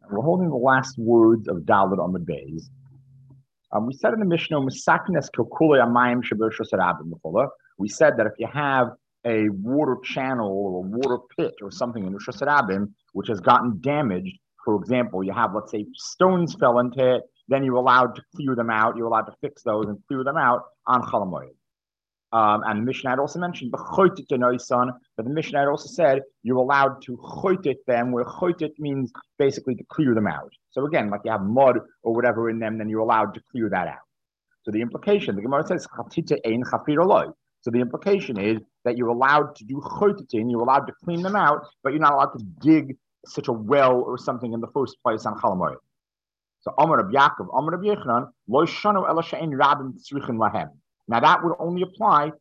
We're holding the last words of Dalit Amud Beis. We said in the Mishnah, "Misaknes kilkulei amayim shebershos harabim b'chola." We said that if you have a water channel or a water pit or something in Rishos Harabim which has gotten damaged, for example, you have, let's say, stones fell into it, then you're allowed to clear them out. You're allowed to fix those and clear them out on Chol Hamoed. And the Mishnah had also mentioned b'choitit denoisan, but the Mishnah had also said you're allowed to choitit them, where choitit means basically to clear them out. So again, like you have mud or whatever in them, then you're allowed to clear that out. So the implication, the Gemara says chatita ein chafir oloi. So the implication is that you're allowed to do choititin, you're allowed to clean them out, but you're not allowed to dig such a well or something in the first place on Chol Hamoed. So Amar Rab Yaakov, Amar Rab Yechanan, lo shanu ela she'ein rabim tzrichim lahem. Now that would only apply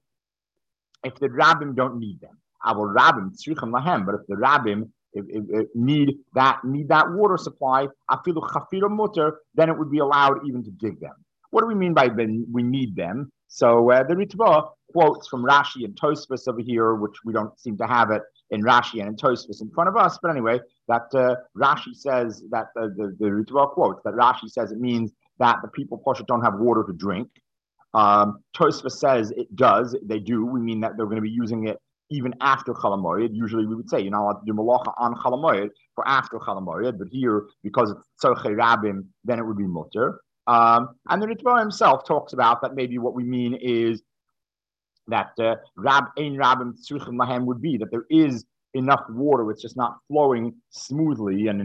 if the rabbim don't need them. Avol rabbim tzrichim lahem, but if the rabbim need that water supply, afilu chafira mutter, then it would be allowed even to dig them. What do we mean by we need them? So the Ritva quotes from Rashi and Tosfos over here, which we don't seem to have it in Rashi and in Tosfos in front of us. But anyway, that Rashi says that the Ritva quotes that Rashi says it means that the people don't have water to drink. Tosfos says it does. They do. We mean that they're going to be using it even after Chol Hamoed. Usually we would say you're not allowed to do malacha on Chol Hamoed for after Chol Hamoed, but here, because it's tzorchei rabbim, then it would be mutter. And the Ritva himself talks about that maybe what we mean is that Rab ein Rabbim Tzrichim Lahem would be that there is enough water, it's just not flowing smoothly and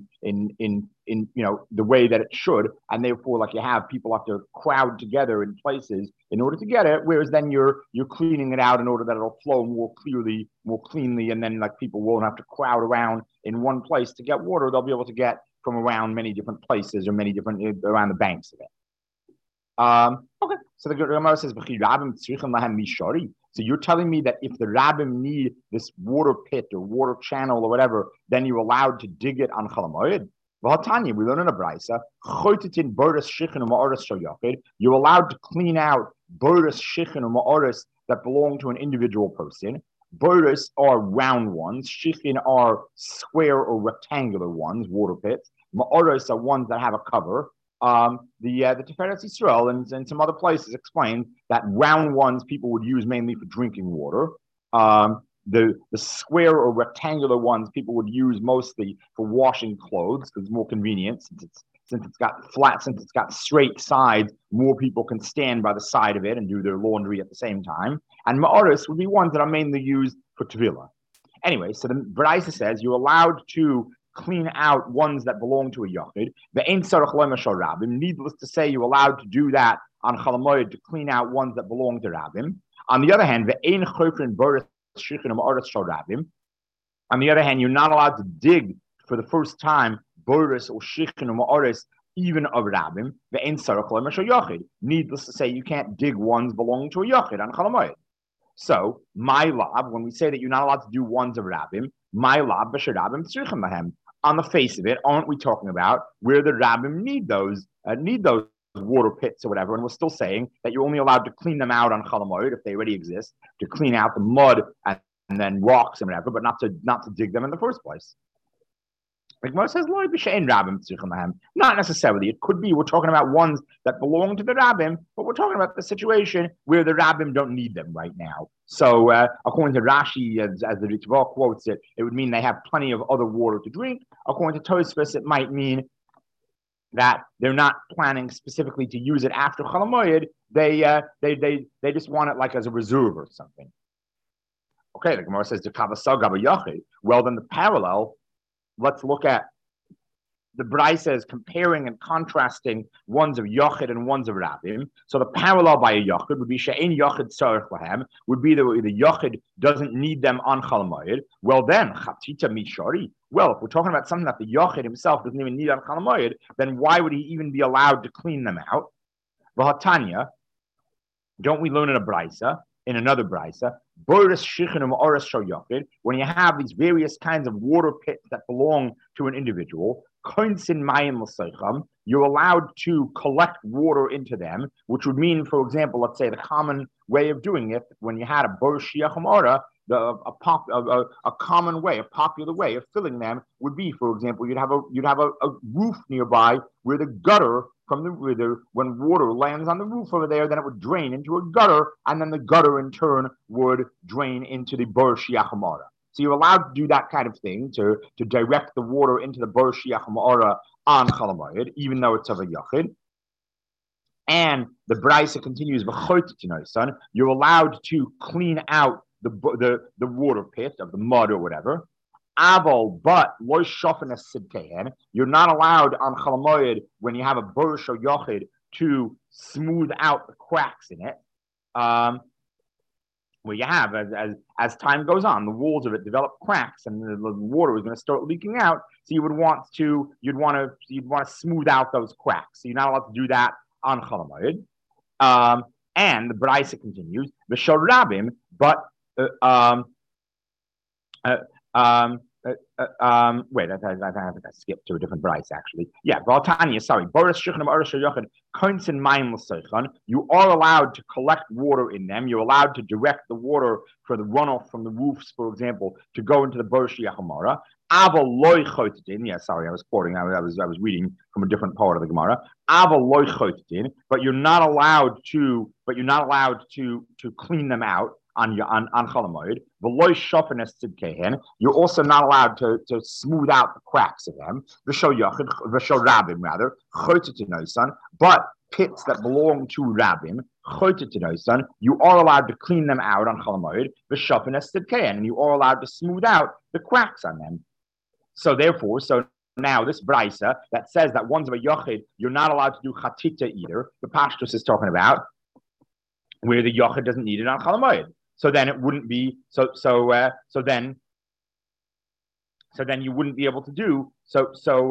in the way that it should, and therefore like you have people have to crowd together in places in order to get it, whereas then you're cleaning it out in order that it'll flow more cleanly, and then like people won't have to crowd around in one place to get water. They'll be able to get from around many different places or many different around the banks of it. Okay, so the Gemara says, so you're telling me that if the rabbim need this water pit or water channel or whatever, then you're allowed to dig it on Chol Hamoed? We learn in a brisa, you're allowed to clean out boris shichin or ma'oris that belong to an individual person. Boris are round ones, shichin are square or rectangular ones, water pits. Ma'oris are ones that have a cover. The Tiferet Yisrael and some other places explain that round ones people would use mainly for drinking water. The square or rectangular ones people would use mostly for washing clothes because it's more convenient since it's got straight sides. More people can stand by the side of it and do their laundry at the same time. And ma'oris would be ones that are mainly used for tevilah. Anyway, so the Brisa says you're allowed to clean out ones that belong to a yachid. Needless to say, you're allowed to do that on Chol Hamoed to clean out ones that belong to rabbim. On the other hand, you're not allowed to dig for the first time boris or shichin or ma'oris even of rabbim. Needless to say, you can't dig ones belonging to a yachid on Chol Hamoed. So, my lab, when we say that you're not allowed to do ones of rabbim, my lab b'sherabim tzrichim lahem. On the face of it, aren't we talking about where the rabbim need those water pits or whatever? And we're still saying that you're only allowed to clean them out on Chol Hamoed if they already exist, to clean out the mud and then rocks and whatever, but not to dig them in the first place. The Gemara says, not necessarily. It could be we're talking about ones that belong to the rabbim, but we're talking about the situation where the rabbim don't need them right now. So, according to Rashi, as the Ritva quotes it, it would mean they have plenty of other water to drink. According to Tosfos, it might mean that they're not planning specifically to use it after Chol Hamoed. They just want it like as a reserve or something. Okay, the Gemara says, well, then the parallel. Let's look at the Brisa is comparing and contrasting ones of Yochid and ones of Rabbim. So the parallel by a Yochid would be She'ein Yochid Tzarech Lahem, would be the Yochid doesn't need them on Chol Hamoed. Well then, Chatita Mishori. Well, if we're talking about something that the Yochid himself doesn't even need on Chol Hamoed, then why would he even be allowed to clean them out? V'hatanya, don't we learn in a Brisa, in another Brisa, when you have these various kinds of water pits that belong to an individual, you're allowed to collect water into them, which would mean, for example, let's say the common way of doing it, when you had a Bor Shiach Hamara, a common way, a popular way of filling them would be, for example, you'd have a roof nearby where the gutter from the river, when water lands on the roof over there, then it would drain into a gutter, and then the gutter in turn would drain into the Bar Shiach Hamara. So you're allowed to do that kind of thing to direct the water into the Bar Shiach Hamara on Chol Hamoed, even though it's of a Yachid. And the Braisa continues, you're allowed to clean out the water pit of the mud or whatever. Aval, but you're not allowed on Chol Hamoed when you have a Bursh or Yochid to smooth out the cracks in it. Where you have, as time goes on, the walls of it develop cracks and the water is going to start leaking out. So you'd want to smooth out those cracks. So you're not allowed to do that on Chol Hamoed. And the Braisa continues, V'shal Rabim, but wait, I think I skipped to a different Braisa actually. Yeah, Valtanya, sorry. You are allowed to collect water in them. You're allowed to direct the water for the runoff from the roofs, for example, to go into the Bar Shiach Hamara. Yeah, sorry, I was quoting. I was reading from a different part of the Gemara. But you're not allowed to clean them out on Chol Hamoed. You're also not allowed to smooth out the cracks of them. Rabim rather. But pits that belong to Rabim, you are allowed to clean them out on Chol Hamoed. And you are allowed to smooth out the cracks on them. So therefore, now this Braisa that says that one's of a Yochid, you're not allowed to do Chatita either. The Pashtus is talking about where the Yochid doesn't need it on Chol Hamoed. So then it wouldn't be so then you wouldn't be able to do so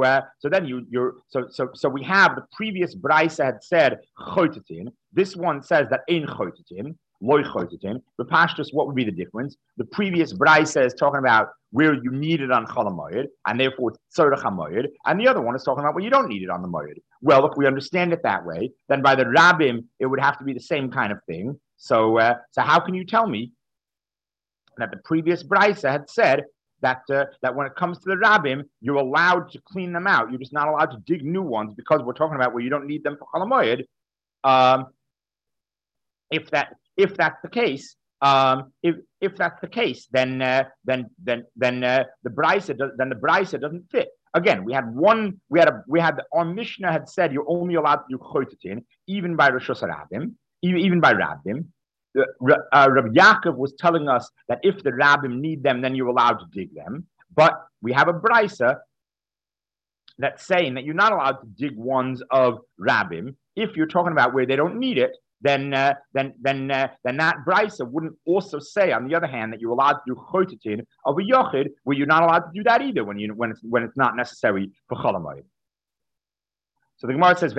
we have the previous Braisa had said chotetin. This one says that ein chotetin, loy chotetin. The Pashtus, what would be the difference? The previous Braisa is talking about where you need it on Chol Hamoed, and therefore it's tzorech hamoed, and the other one is talking about where you don't need it on the moed. Well, if we understand it that way, then by the Rabbim it would have to be the same kind of thing. So how can you tell me that the previous Braisa had said that when it comes to the Rabbim, you're allowed to clean them out. You're just not allowed to dig new ones because we're talking about where you don't need them for Chol Hamoed. If that's the case, if that's the case, then the Braisa doesn't fit. Again, our Mishnah had said you're only allowed to do chotetin even by Rosh Hashanah, even by Rabbim. Rabbi Yaakov was telling us that if the Rabbim need them, then you're allowed to dig them. But we have a Braisa that's saying that you're not allowed to dig ones of Rabbim if you're talking about where they don't need it. Then that Braisa wouldn't also say, on the other hand, that you're allowed to do chotetin of a yochid, where you're not allowed to do that either when it's not necessary for Chol Hamoed. So the Gemara says,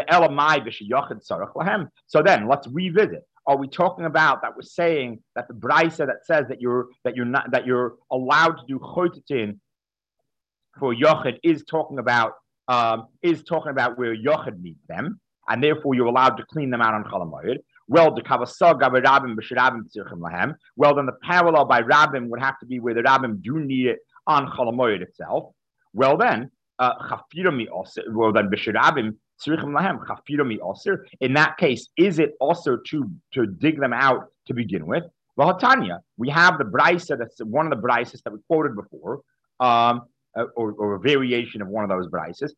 so then let's revisit. Are we talking about that? We're saying that the Braisa that says that you're allowed to do chotetin for yochid is talking about where yochid needs them, and therefore you're allowed to clean them out on Chol Hamoed. Well, then the parallel by Rabbim would have to be where the Rabbim do need it on Chol Hamoed itself. Well, then in that case, is it also to dig them out to begin with? Well, we have the Braisa, that's one of the Braisas that we quoted before, or a variation of one of those Braisas.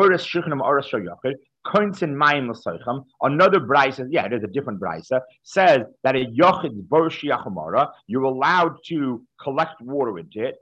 Another Braisa, yeah, it is a different Braisa, says that a Yochid's Bar Shiach Hamara, you're allowed to collect water into it,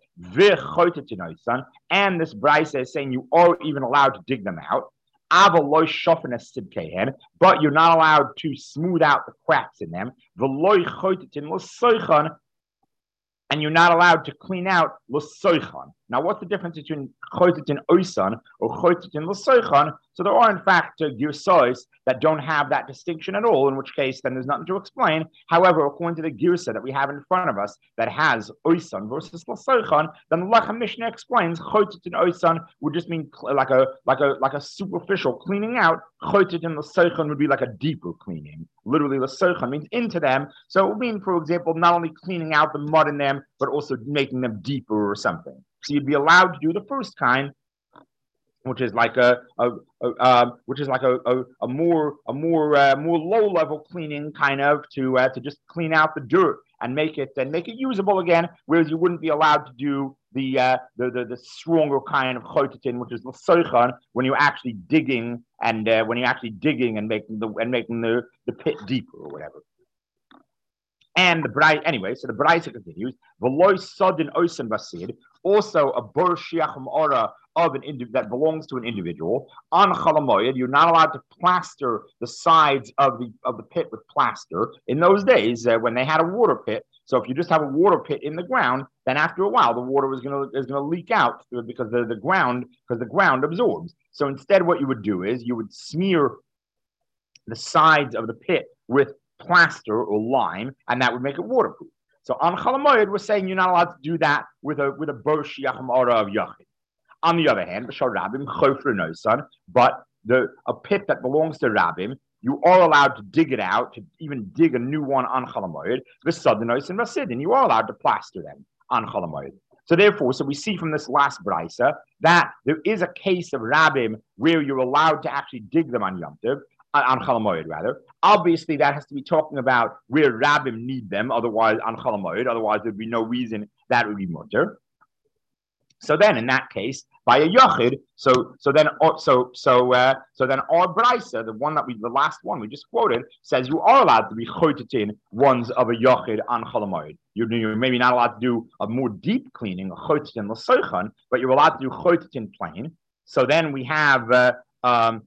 and this Braisa is saying you are even allowed to dig them out. But you're not allowed to smooth out the cracks in them. And you're not allowed to clean out l'soichan. Now, what's the difference between chotetin oisan or chotetin l'soichan? So there are, in fact, girsais that don't have that distinction at all, in which case then there's nothing to explain. However, according to the girsa that we have in front of us that has oisan versus l'soichan, then the Lechem Mishnah explains chotetin oisan would just mean like a superficial cleaning out. Chotetin l'soichan would be like a deeper cleaning. Literally, l'soichan means into them. So it would mean, for example, not only cleaning out the mud in them, but also making them deeper or something. So you'd be allowed to do the first kind, which is like a more low level cleaning, kind of to just clean out the dirt and make it usable again. Whereas you wouldn't be allowed to do the stronger kind of chotetin, which is the soichan, when you're actually digging and making the pit deeper or whatever. And the Braisa, anyway, so the Braisa continues. V'loy sodin oisen basid, also a ber shiach ma'ora of that belongs to an individual. On chalamoyed, you're not allowed to plaster the sides of the pit with plaster. In those days, when they had a water pit, so if you just have a water pit in the ground, then after a while the water is gonna leak out because the ground absorbs. So instead, what you would do is you would smear the sides of the pit with plaster or lime, and that would make it waterproof. So on Chalamoyed, we're saying you're not allowed to do that with a ber shiach ma'ora of yachid. On the other hand, but a pit that belongs to Rabbim, you are allowed to dig it out, to even dig a new one on Chalamoyed. The Sadanois and Rasidin, you are allowed to plaster them on Chalamoyed. So therefore, we see from this last brisa that there is a case of Rabbim where you're allowed to actually dig them on Yom Tov, on Chalamoyed rather. Obviously, that has to be talking about where Rabbim need them, otherwise on Chalamoyed, otherwise there'd be no reason that would be mutter. So then, in that case, by a yachid, so then our brisa, the last one we just quoted, says you are allowed to be chotetin ones of a yachid on chalamoid. You're maybe not allowed to do a more deep cleaning, a chotetin l'soichan, but you're allowed to do chotetin plain. So then we have but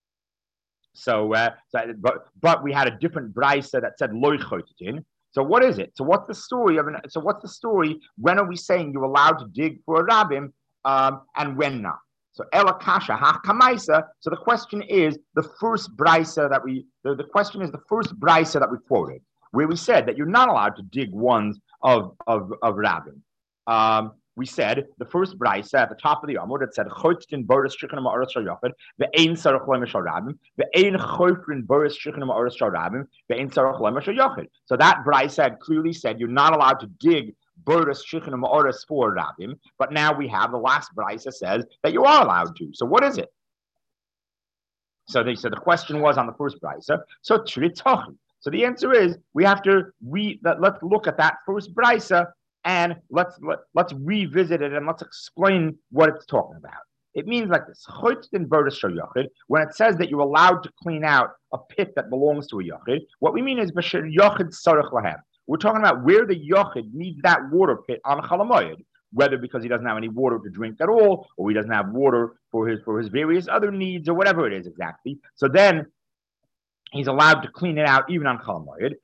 we had a different brisa that said loy chotetin. So what is it? So what's the story When are we saying you're allowed to dig for a rabbim, and when not? So elakasha hachkamaisa. So the question is the first brisa that we quoted, where we said that you're not allowed to dig ones of rabbim. We said the first brisa at the top of the Amud, it said chotetin boris shichin ma'aras shal yachid ve'ein sarach leim shal rabbim ve'ein chotetin boris shichin ma'aras shal rabbim ve'ein sarach leim shal yachid. So that brisa had clearly said you're not allowed to dig boris shichin ma'aras for rabbim, but now we have the last brisa says that you are allowed to. So what is it? So the question was on the first brisa. So tritochi. So the answer is we have to let's look at that first brisa. And let's revisit it and let's explain what it's talking about. It means like this: when it says that you're allowed to clean out a pit that belongs to a yachid, what we mean is yachid sarach lahem. We're talking about where the yachid needs that water pit on chalamoyed, whether because he doesn't have any water to drink at all, or he doesn't have water for his various other needs, or whatever it is exactly. So then he's allowed to clean it out even on Chalamoyed.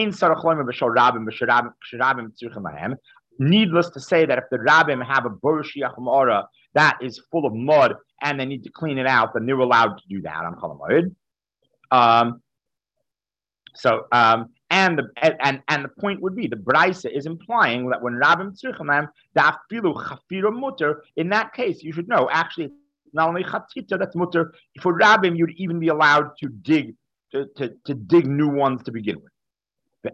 Needless to say that if the rabbim have a ber shiach ma'ora that is full of mud and they need to clean it out, then they're allowed to do that on Chalamoyed. And the point would be the brisa is implying that when rabbim tzrichim them da'afilu chafira mutter, in that case you should know actually it's not only chatita that's mutter, for rabbim you'd even be allowed to dig new ones to begin with. On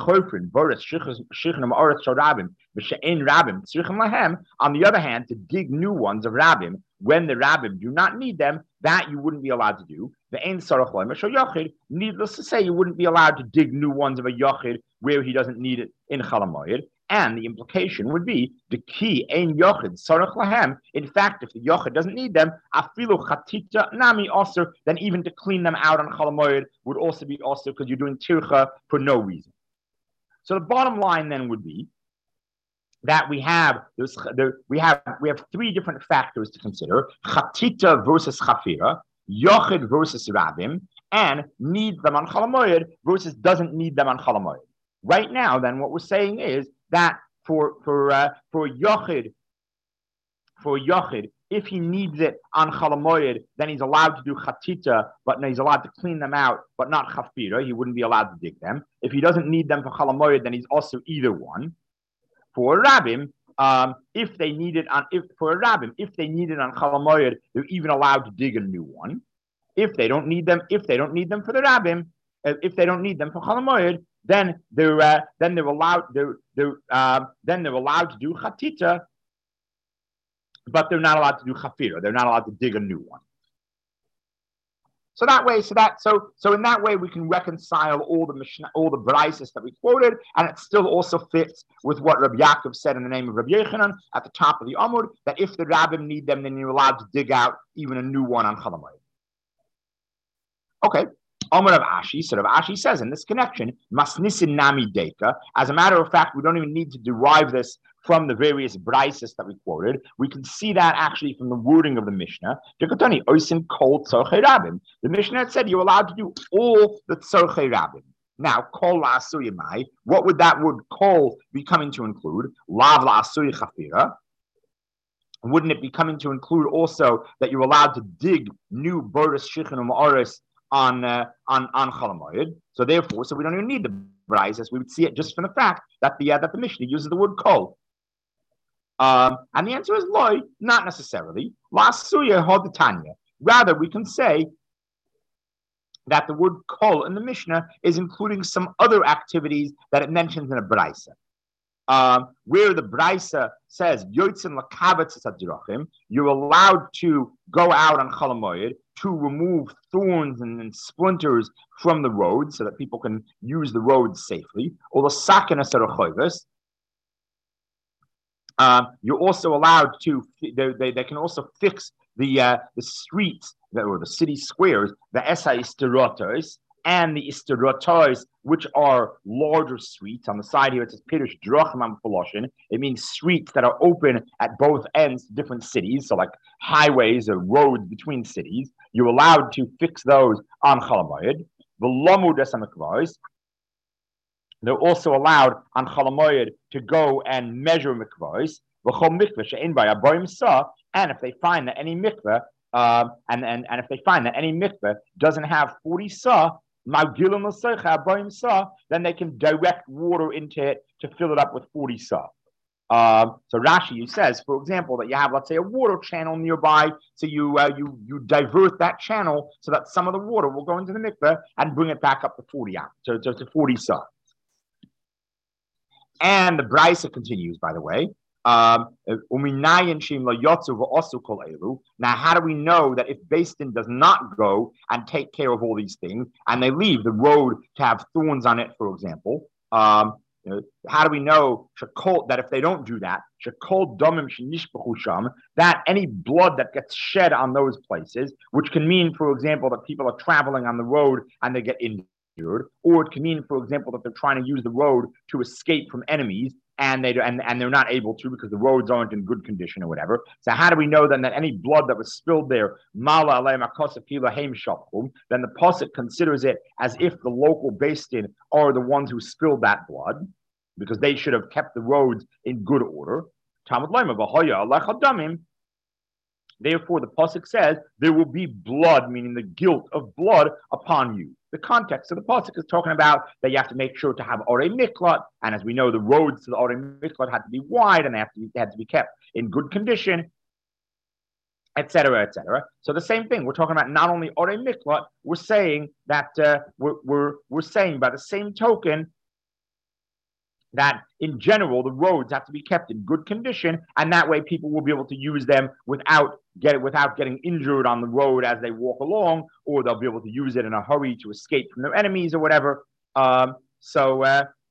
the other hand, to dig new ones of rabbim when the rabbim do not need them, that you wouldn't be allowed to do. Needless to say, you wouldn't be allowed to dig new ones of a yachid where he doesn't need it in chalamoyed. And the implication would be the key ein yochid sarach lahem. In fact, if the yochid doesn't need them, afilu chatita nami osir, then even to clean them out on chalamoyed would also be osir because you're doing tircha for no reason. So the bottom line then would be that we have three different factors to consider: chatita versus chafira, yochid versus rabbim, and needs them on chalamoyed versus doesn't need them on chalamoyed. Right now, then, what we're saying is that for Yochid for Yochid, if he needs it on Chalamoyed, then he's allowed to do Chatita, but no, he's allowed to clean them out, but not Chafira. He wouldn't be allowed to dig them. If he doesn't need them for Chalamoyed, then he's also either one. For Rabbim, if they need it on Chalamoyed, they're even allowed to dig a new one. If they don't need them for the Rabbim, if they don't need them for Chalamoyed, then they're allowed to do Chatita, but they're not allowed to do Chafira. They're not allowed to dig a new one. So in that way we can reconcile all the Mishnah, all the Braisos that we quoted, and it still also fits with what Rabbi Yaakov said in the name of Rabbi Yechanan at the top of the Amud, that if the Rabbim need them, then you're allowed to dig out even a new one on Chalamoyed. Okay. Amud of Ashi, so Rav Ashi says in this connection, Masnisin Nami Deka. As a matter of fact, we don't even need to derive this from the various Braisos that we quoted. We can see that actually from the wording of the Mishnah. The Mishnah had said you're allowed to do all the Tzorchei Rabbim. Now, Kol La'asuyimai, what would that word Kol be coming to include? Lav La'asuy Chafira. Wouldn't it be coming to include also that you're allowed to dig new Boris Shichin Ma'aris on Chalamoyed? So therefore, we don't even need the Braisos. We would see it just from the fact that the Mishnah uses the word Kol. And the answer is loy, not necessarily. La suya hodetanya. Rather, we can say that the word kol in the Mishnah is including some other activities that it mentions in a Braisa. Where the Braisa says yotzin lakavetz hadirachim, you're allowed to go out on Chalamoyed to remove thorns and splinters from the road so that people can use the roads safely. Or the sakenas harechoves. You're also allowed to. They can also fix the streets or the city squares, the esa isterotos and the isterotos, which are larger streets. On the side here it says Pirush Drachim Amfoloshin. It means streets that are open at both ends to different cities, so like highways or roads between cities. You're allowed to fix those on Chalamoyed. The Lomud Esamikvos. They're also allowed on Chalamoyed to go and measure mikvahs. And if they find that any mikvah, and if they find that any mikvah doesn't have 40 sa, then they can direct water into it to fill it up with 40 sa. So Rashi says, for example, that you have, let's say, a water channel nearby, so you divert that channel so that some of the water will go into the mikvah and bring it back up to 40 to 40 sa. And the Braisa continues, by the way. Now, how do we know that if Beis Din does not go and take care of all these things, and they leave the road to have thorns on it, for example? How do we know that if they don't do that, that any blood that gets shed on those places, which can mean, for example, that people are traveling on the road and they get injured, or it can mean, for example, that they're trying to use the road to escape from enemies, and they're not able to because the roads aren't in good condition or whatever. So how do we know then that any blood that was spilled there, then the pasuk considers it as if the local Beis Din are the ones who spilled that blood, because they should have kept the roads in good order. Therefore, the pasuk says there will be blood, meaning the guilt of blood upon you. The context of the pasuk is talking about that you have to make sure to have orei miklat, and as we know, the roads to the orei miklat had to be wide and they had to be kept in good condition, etc., etc. So the same thing. We're talking about not only orei miklat. We're saying that we're saying by the same token that in general the roads have to be kept in good condition, and that way people will be able to use them without getting injured on the road as they walk along, or they'll be able to use it in a hurry to escape from their enemies or whatever. So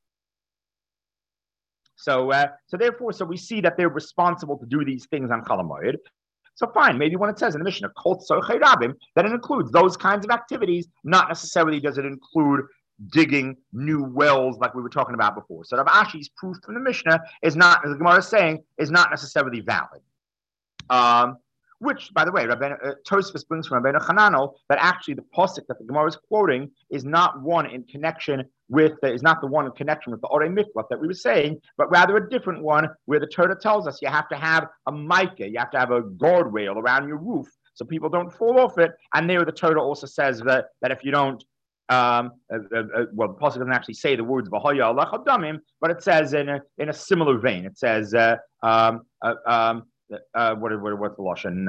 therefore, we see that they're responsible to do these things on Chalamoyed. So fine, maybe when it says in the Mishnah, Kol Tzorchei Rabbim, that it includes those kinds of activities. Not necessarily does it include digging new wells like we were talking about before. So Rav Ashi's proof from the Mishnah is not, as the Gemara is saying, is not necessarily valid. Which, by the way, Tosfos brings from Rabbeinu Hananel that actually the pasuk that the Gemara is quoting is not one in connection with the Orei Mikvah that we were saying, but rather a different one where the Torah tells us you have to have a micah, you have to have a guardrail around your roof so people don't fall off it. And there the Torah also says that if you don't, well, the pasuk doesn't actually say the words "V'haya alech adamim," but it says in a similar vein. It says, what's the lashon?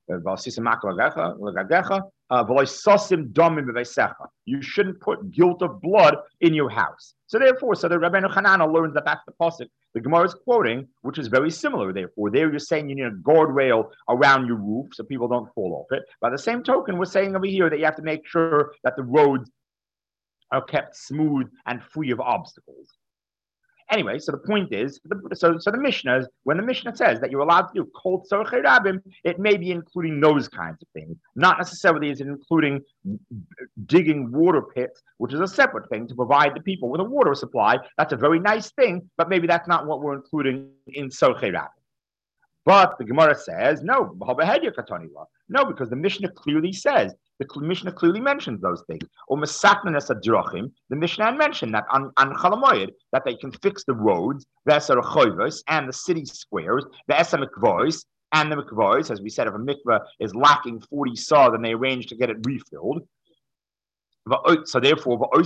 You shouldn't put guilt of blood in your house. So therefore, the Rabbeinu Hananel learns that that's the pasuk the Gemara is quoting, which is very similar. Therefore, there you're saying you need a guardrail around your roof so people don't fall off it. By the same token, we're saying over here that you have to make sure that the roads are kept smooth and free of obstacles. Anyway, so the point is, so the Mishnah, when the Mishnah says that you're allowed to do kol tzorchei rabim, it may be including those kinds of things. Not necessarily is it including digging water pits, which is a separate thing to provide the people with a water supply. That's a very nice thing, but maybe that's not what we're including in tzorchei rabim. But the Gemara says, no, because the Mishnah clearly says, the Mishnah clearly mentions those things. The Mishnah mentioned that on Chalamoyed, that they can fix the roads, and the city squares, and the mikvahs, as we said, if a mikvah is lacking 40 saw, then they arrange to get it refilled. So therefore, so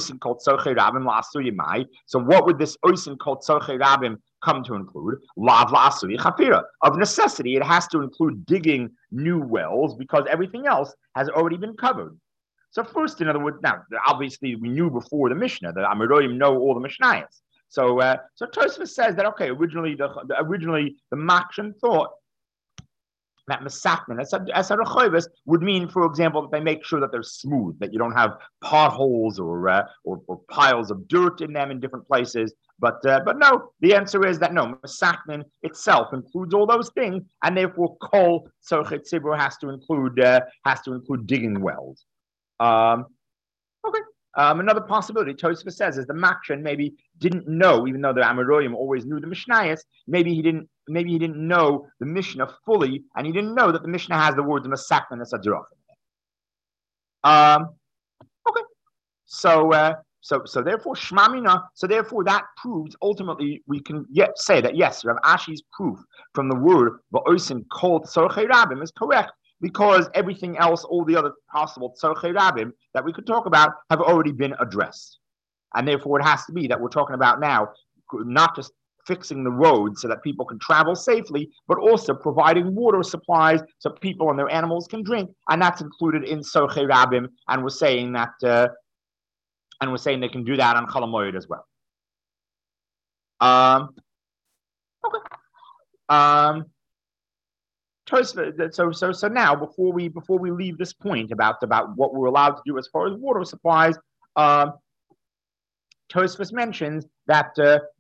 what would this oisin called tzorchei rabim come to include? Of necessity, it has to include digging new wells because everything else has already been covered. So first, in other words, now obviously we knew before the Mishnah that Amoraim know all the Mishnayos. So Tosfos says that originally the Makshon thought that Mesakman as a rechoivus would mean, for example, that they make sure that they're smooth, that you don't have potholes or piles of dirt in them in different places. But no, the answer is that no, Mesakman itself includes all those things, and therefore kol tzorchei tzibur has to include digging wells. Okay. Another possibility, Tosfos says, is the Makshon maybe didn't know, even though the Amoraim always knew the Mishnayos, maybe he didn't know the Mishnah fully, and he didn't know that the Mishnah has the words Mesakman as Adrachim. Okay. So therefore Shmamina, so therefore that proves ultimately we can yet say that yes, Rav Ashi's proof from the word Va'osin called Tzorchei Rabim is correct, because everything else, all the other possible tzorchei rabim that we could talk about have already been addressed. And therefore it has to be that we're talking about now not just fixing the roads so that people can travel safely, but also providing water supplies so people and their animals can drink. And that's included in tzorchei rabim. And we're saying that they can do that on Chol HaMoed as well. Okay. So now before we leave this point about what we're allowed to do as far as water supplies, Tosfos mentions that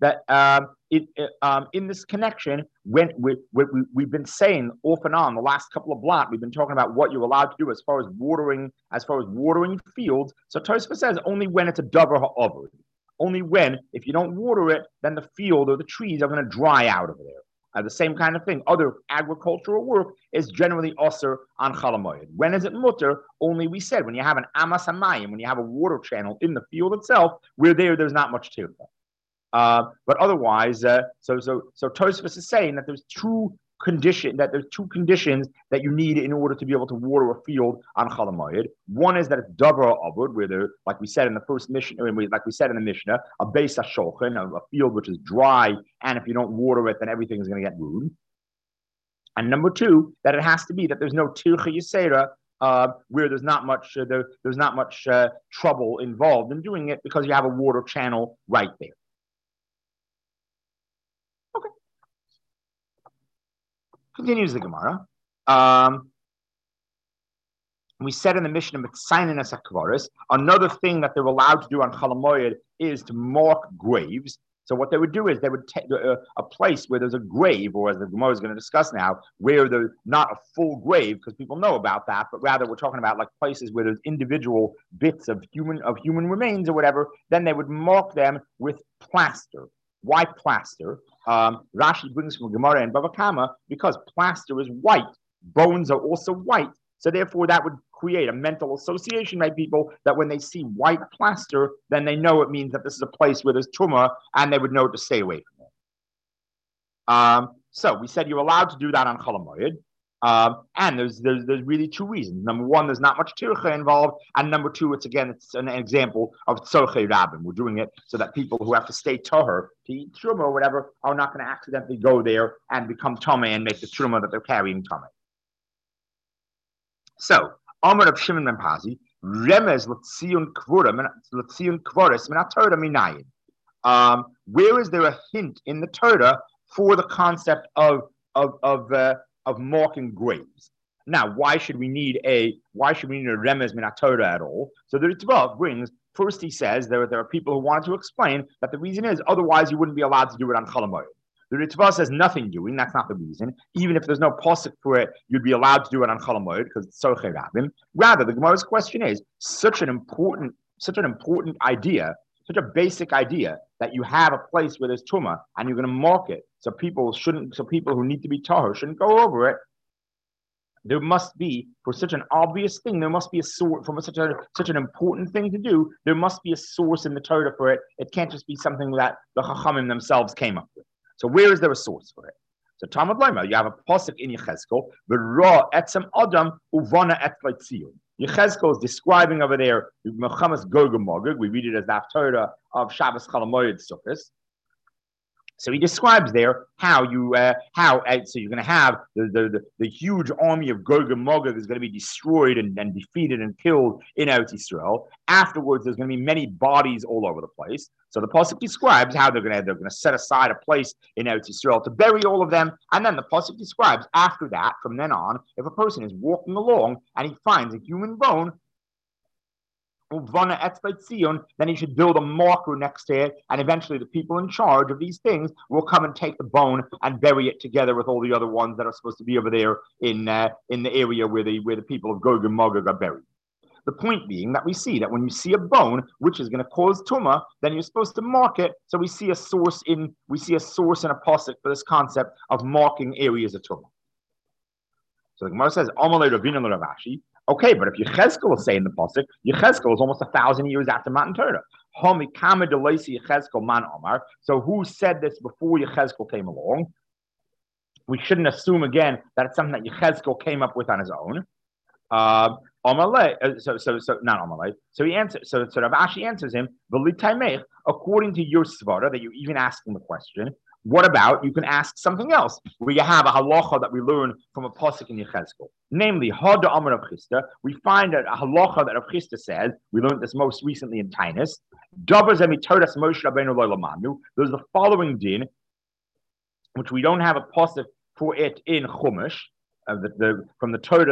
in this connection, when we've been saying off and on the last couple of blot, we've been talking about what you're allowed to do as far as watering fields. So Tosfos says only when it's a davar ha'avod, only when if you don't water it, then the field or the trees are going to dry out over there. The same kind of thing. Other agricultural work is generally osir on Chol HaMoed. When is it mutter? Only we said when you have an amas hamayim, when you have a water channel in the field itself, where there's not much tircha. But otherwise, so Tosfos is saying that there's two conditions that you need in order to be able to water a field on Chol HaMoed. One is that it's davar avod, where there, like we said in the first Mishnah, like we said in the Mishnah, a beis hashochin, a field which is dry, and if you don't water it, then everything is going to get ruined. And number two, that it has to be that there's no tircha yisera, where there's not much trouble involved in doing it because you have a water channel right there. Continues the Gemara. We said in the Mishnah, another thing that they're allowed to do on Chol HaMoed is to mark graves. So what they would do is they would take a place where there's a grave, or as the Gemara is going to discuss now, where there's not a full grave, because people know about that, but rather we're talking about like places where there's individual bits of human remains or whatever. Then they would mark them with plaster. Why plaster? Rashi brings from Gemara and Bava Kama because plaster is white Bones are also white. So therefore, that would create a mental association by people that when they see white plaster, then they know it means that this is a place where there's tumor, and they would know to stay away from it. So we said you're allowed to do that on Chol Hamoed. And there's really two reasons. Number one, there's not much tircha involved, and number two, it's an example of tzorchei rabbim. We're doing it so that people who have to stay toher to eat truma or whatever are not going to accidentally go there and become tamei and make the truma that they're carrying tamei. So, Amar of Shimon ben Pazi, remez l'tzion kvoris min haTorah minayin. Where is there a hint in the Torah for the concept of marking graves? Now, why should we need a remez min haTorah at all? So the Ritva brings. First, he says there are people who wanted to explain that the reason is otherwise you wouldn't be allowed to do it on Chol Hamoed. The Ritva says nothing doing. That's not the reason. Even if there's no posuk for it, you'd be allowed to do it on Chol Hamoed because it's tzorchei rabbim. Rather, the Gemara's question is such an important idea, such a basic idea that you have a place where there's tumah and you're going to mark it, so people who need to be tahor shouldn't go over it. There must be, for such an obvious thing, there must be a source, for such an important thing to do, there must be a source in the Torah for it. It can't just be something that the Chachamim themselves came up with. So where is there a source for it? So Talmud Lomar, you have a pasuk in Yechezkel, v'ra etzem adam uvana et leitzion. Yechezkel is describing over there Melchamas Gog and Magog. We read it as the Torah of Shabbos Chol Hamoed Sukkos. So he describes there how so you're going to have the huge army of Gog and Magog is going to be destroyed and defeated and killed in Eretz Yisrael. Afterwards, there's going to be many bodies all over the place. So the pasuk describes how they're going to set aside a place in Eretz Yisrael to bury all of them, and then the pasuk describes after that, from then on, if a person is walking along and he finds a human bone, then he should build a marker next to it, and eventually the people in charge of these things will come and take the bone and bury it together with all the other ones that are supposed to be over there in the area where the people of Gog and Magog are buried. The point being that we see that when you see a bone which is going to cause tumah, then you're supposed to mark it. So we see a source in a pasuk for this concept of marking areas of tumah. So the Gemara says, Amalei Ravina Rav Ashi. Okay, but if Yechezkel is saying the pasuk, Yechezkel is almost 1,000 years after Matan Torah. So who said this before Yechezkel came along? We shouldn't assume again that it's something that Yechezkel came up with on his own. Not Amalei. So he answers. So Rav Ashi answers him. According to your svara that you're even asking the question. What about, you can ask something else, where you have a halacha that we learn from a pasuk in Yechezkel. Namely, Hada Amar Rav Chisda, we find a halacha that Rav Chisda says, we learned this most recently in Tainus, there's the following din, which we don't have a pasuk for it in Chumash, from the Torah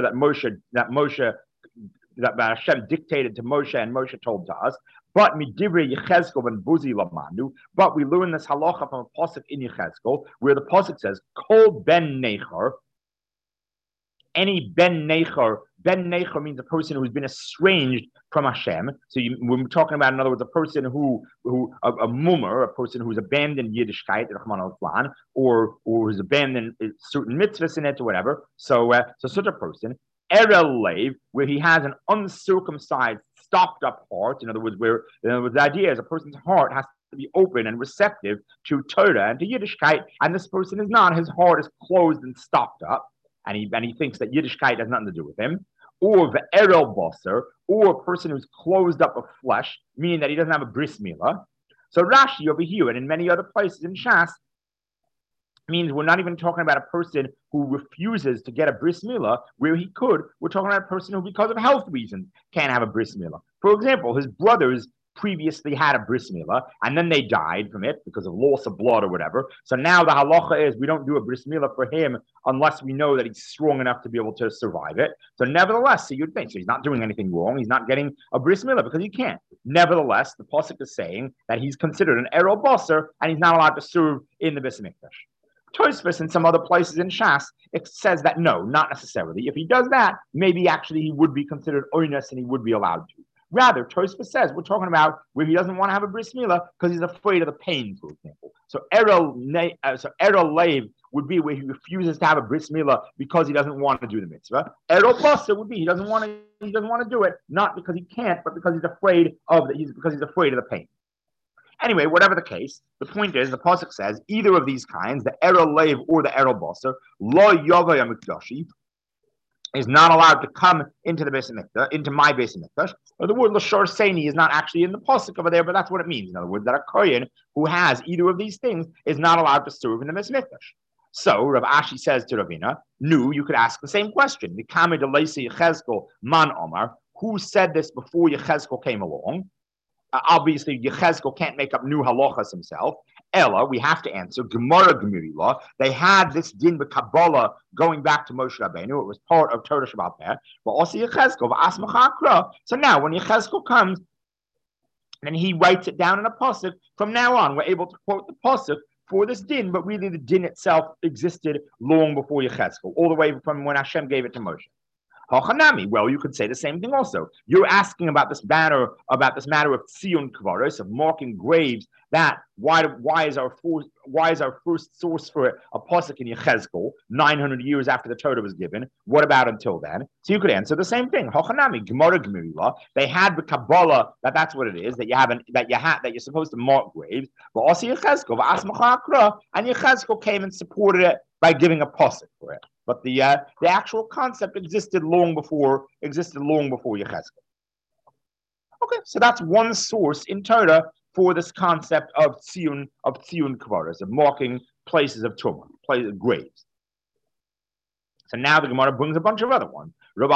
that Hashem dictated to Moshe and Moshe told to us. But midivre Yechezkel and Buzi lamanu. But we learn this halacha from a pasuk in Yechezkel, where the pasuk says, "Kol ben nechar." Any ben nechar. Ben nechar means a person who's been estranged from Hashem. So we're talking about, in other words, a person who a mummer, a person who's abandoned Yiddishkeit, or who's abandoned certain mitzvahs in it or whatever. So such a person. Erel Lev, where he has an uncircumcised, stopped up heart. In other words, the idea is a person's heart has to be open and receptive to Torah and to Yiddishkeit, and this person is not. His heart is closed and stopped up, and he thinks that Yiddishkeit has nothing to do with him. Or the Erel Bosser, or a person who's closed up of flesh, meaning that he doesn't have a bris milah. So Rashi over here and in many other places in Shas means we're not even talking about a person who refuses to get a bris milah where he could. We're talking about a person who, because of health reasons, can't have a bris milah. For example, his brothers previously had a bris milah, and then they died from it because of loss of blood or whatever. So now the halacha is we don't do a bris milah for him unless we know that he's strong enough to be able to survive it. So nevertheless, so you'd think, so he's not doing anything wrong. He's not getting a bris milah because he can't. Nevertheless, the pasuk is saying that he's considered an erol basar and he's not allowed to serve in the Beis Hamikdash. Tosfos in some other places in Shas, it says that no, not necessarily. If he does that, maybe actually he would be considered oinus and he would be allowed to. Rather, Tosfos says we're talking about where he doesn't want to have a bris milah because he's afraid of the pain, for example. So Erel Lev would be where he refuses to have a bris milah because he doesn't want to do the mitzvah. Erol basar would be he doesn't want to do it, not because he can't, but because he's afraid of the pain. Anyway, whatever the case, the point is the pasuk says either of these kinds, the erol leiv or the erol basar, lo yavay hamikdashi, is not allowed to come into the Beis Hamikdash, into my Beis Hamikdash. Or the word Lashor Seini is not actually in the pasuk over there, but that's what it means. In other words, that a kohen who has either of these things is not allowed to serve in the Beis Hamikdash. So Rav Ashi says to Ravina, "Nu, you could ask the same question. Mikame delesi Yechezkel man Omar, who said this before Yechezkel came along? Obviously, Yechezkel can't make up new halachas himself. Ella, we have to answer, Gemara Gemirila, they had this din b'Kabbalah going back to Moshe Rabbeinu. It was part of Torah Shabbat Peh. But also Yechezkel, v'asmachakra. So now, when Yechezkel comes, and he writes it down in a pasuk, from now on, we're able to quote the pasuk for this din, but really the din itself existed long before Yechezkel, all the way from when Hashem gave it to Moshe. Well, you could say the same thing also. You're asking about this matter of tziyun kvaros, of marking graves. That why is our first source for it a pasuk in Yechezkel 900 years after the Torah was given? What about until then? So you could answer the same thing. Hochanami Gemara Gemirila. They had the Kabbalah that's what it is that you're supposed to mark graves. But also Yechezkel v'asmachakra, and Yechezkel came and supported it by giving a pasuk for it. But the actual concept existed long before Yechezkel. Okay, so that's one source in Torah for this concept of tziyun kvaros, of marking places of tumah, graves. So now the Gemara brings a bunch of other ones. Rav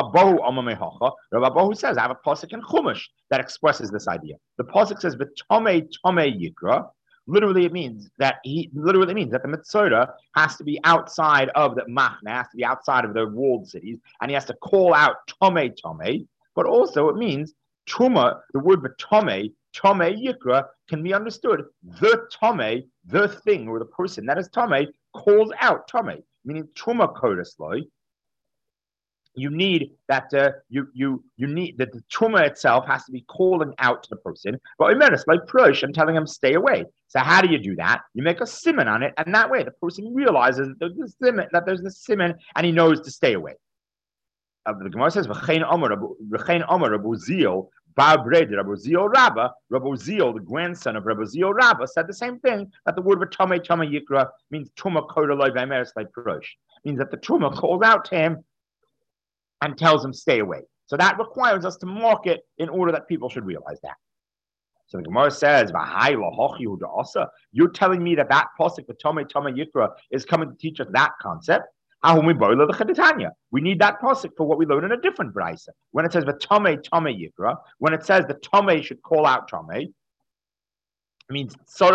Abahu says, I have a pasuk in Chumash that expresses this idea. The pasuk says, "V'tomei yikra." Literally, it means that the Mitzorah has to be outside of the Machna, has to be outside of the walled cities, and he has to call out Tomei. But also, it means Truma, the word Tomei Yikra, can be understood. The Tomei, the thing or the person that is Tomei, calls out Tomei, meaning Truma Kodesloi. You need that you need that the truma itself has to be calling out to the person. But it's like Prush and telling him stay away. So how do you do that? You make a siman on it, and that way the person realizes that there's the siman, and he knows to stay away. The Gemara says, "V'chein Omer Rabbi Zil Bar Breder Rabbi Zil Rabba Rabbi Zil, the grandson of Rabbi Zil Rabba, said the same thing, that the word v'tomei yikra means truma kodoloi v'emeres like Prush, means that the truma calls out to him and tells him stay away. So that requires us to mark it in order that people should realize that. So the Gemara says, you're telling me that pasuk, the Tomei Yikra, is coming to teach us that concept? We need that pasuk for what we learn in a different brisa. When it says the Tomei Yikra, when it says the Tomei should call out Tomei, it means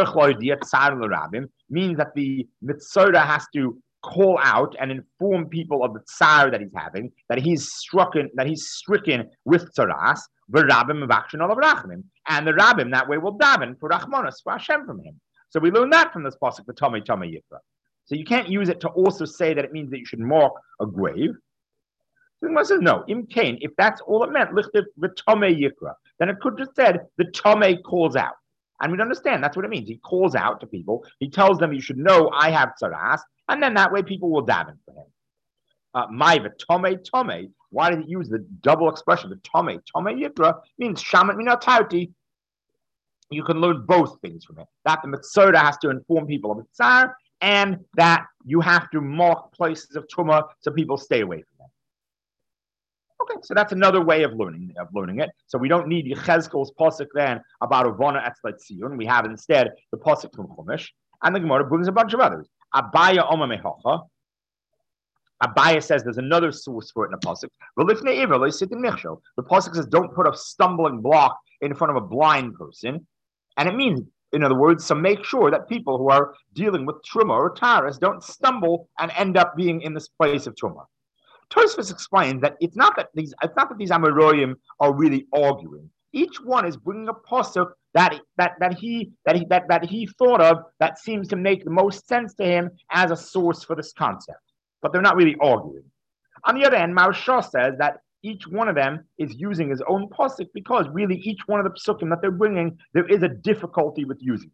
means that the Mitzorah has to call out and inform people of the tsar that he's having, that he's stricken with tzaras, and the rabbim that way will daven for rachmanos, for Hashem from him. So we learn that from this pasuk, the Tomei Yikra. So you can't use it to also say that it means that you should mark a grave. So the says no. Imkain, if that's all it meant, lichtiv v'tomei yikra, then it could just said the tomei calls out. And we'd understand that's what it means. He calls out to people. He tells them, you should know I have tzaras, and then that way people will daven for him. My v'tomei. Why did he use the double expression? The tomei yikra means shamat minatauti. You can learn both things from it. That the Mitzorah has to inform people of the tsar, and that you have to mark places of Tumah so people stay away from them. Okay, so that's another way of learning it. So we don't need Yechezkel's pasuk then about Uvana Etzlet Tziyun. We have instead the pasuk from Chumash, and the Gemara brings a bunch of others. Abaya Oma Mehocha. Abaya says there's another source for it in the pasuk. The pasuk says don't put a stumbling block in front of a blind person, and it means, in other words, so make sure that people who are dealing with truma or taras don't stumble and end up being in this place of truma. Tosfos explains that it's not that these Amoraim are really arguing. Each one is bringing a pasuk that he thought of that seems to make the most sense to him as a source for this concept. But they're not really arguing. On the other hand, Maharsha says that each one of them is using his own pasuk because really each one of the psukim that they're bringing, there is a difficulty with using it.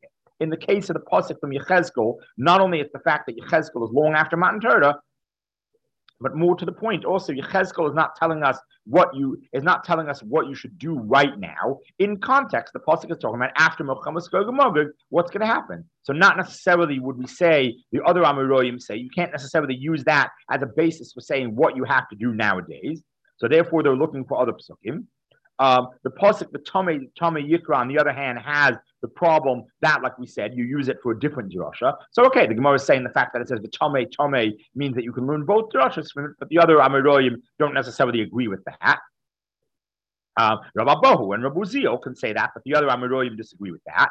in the case of the pasuk from Yechezkel, not only it's the fact that Yechezkel is long after Matan Torah, but more to the point, also Yechezkel is not telling us what you should do right now. In context, the pasuk is talking about after Milchemas Gog and Magog, what's going to happen. So not necessarily would we say the other Amoraim say you can't necessarily use that as a basis for saying what you have to do nowadays. So therefore, they're looking for other psukim. The pasuk, the Tomei Yikra, on the other hand, has the problem that, like we said, you use it for a different drasha. So, okay, the Gemara is saying the fact that it says the Tomei means that you can learn both drashas from it, but the other Amoraim don't necessarily agree with that. Rav Abahu and Rav Uziel can say that, but the other Amoraim disagree with that.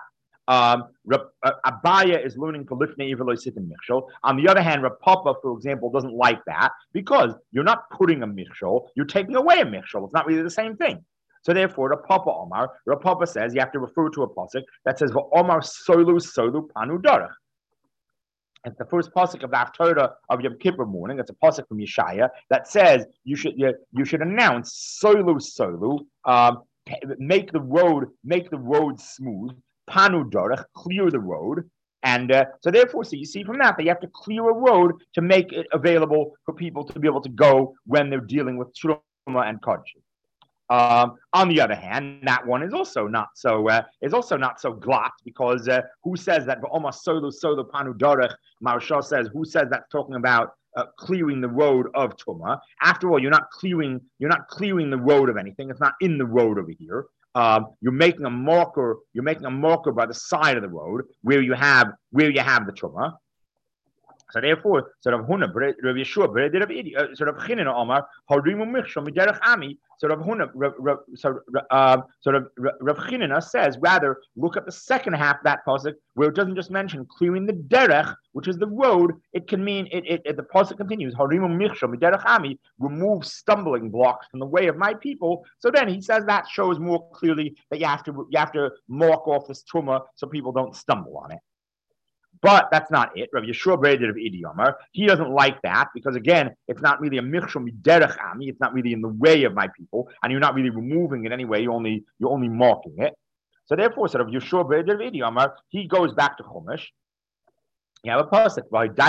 Abaya is learning for Lifnei Iver Lo Sitim Michshol. On the other hand, Rav Papa, for example, doesn't like that because you're not putting a Michshol, you're taking away a Michshol. It's not really the same thing. So therefore, Rav Papa says you have to refer to a pasuk that says Omar Solu Panu Darach. It's the first pasuk of the Haftarah of Yom Kippur morning. It's a pasuk from Yeshaya that says you should announce Solu, make the road smooth, Panu Darach, clear the road. And so therefore, so you see from that you have to clear a road to make it available for people to be able to go when they're dealing with Truma and Kodshim. On the other hand, that one is also not so glatt because who says that almost solo panu darech? Maharsha says who says that's talking about clearing the road of Tumah. After all, you're not clearing the road of anything. It's not in the road over here. You're making a marker by the side of the road where you have the Tumah. So therefore, sort of Huna, Rav Yeshua, sort of Chinina Omar, Harimu Michshol Miderech Ami. Sort of Huna, Rav Chinina says, rather look at the second half of that pasuk where it doesn't just mention clearing the derech, which is the road. It can mean the pasuk continues, Harimu Michshol Miderech Ami, remove stumbling blocks from the way of my people. So then he says that shows more clearly that you have to mark off this truma so people don't stumble on it. But that's not it. Rav Yeshua Breder of Idiyomar, he doesn't like that because again, it's not really a michshol miderech ami. It's not really in the way of my people, and you're not really removing it anyway. You're only marking it. So therefore, sort of Yeshua Breder of Idiyomar, he goes back to Chumash. You have a pasuk.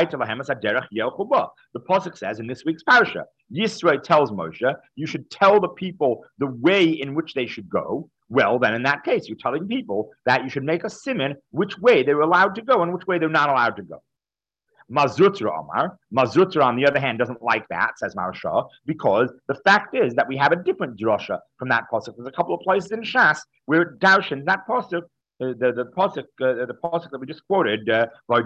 The pasuk says in this week's parasha, Yisro tells Moshe, you should tell the people the way in which they should go. Well, then in that case, you're telling people that you should make a siman which way they're allowed to go and which way they're not allowed to go. Mazutra Omar. Mazutra, on the other hand, doesn't like that, says Maharsha, because the fact is that we have a different drasha from that pasuk. There's a couple of places in Shas where Darshan, that pasuk, the pasuk that we just quoted, that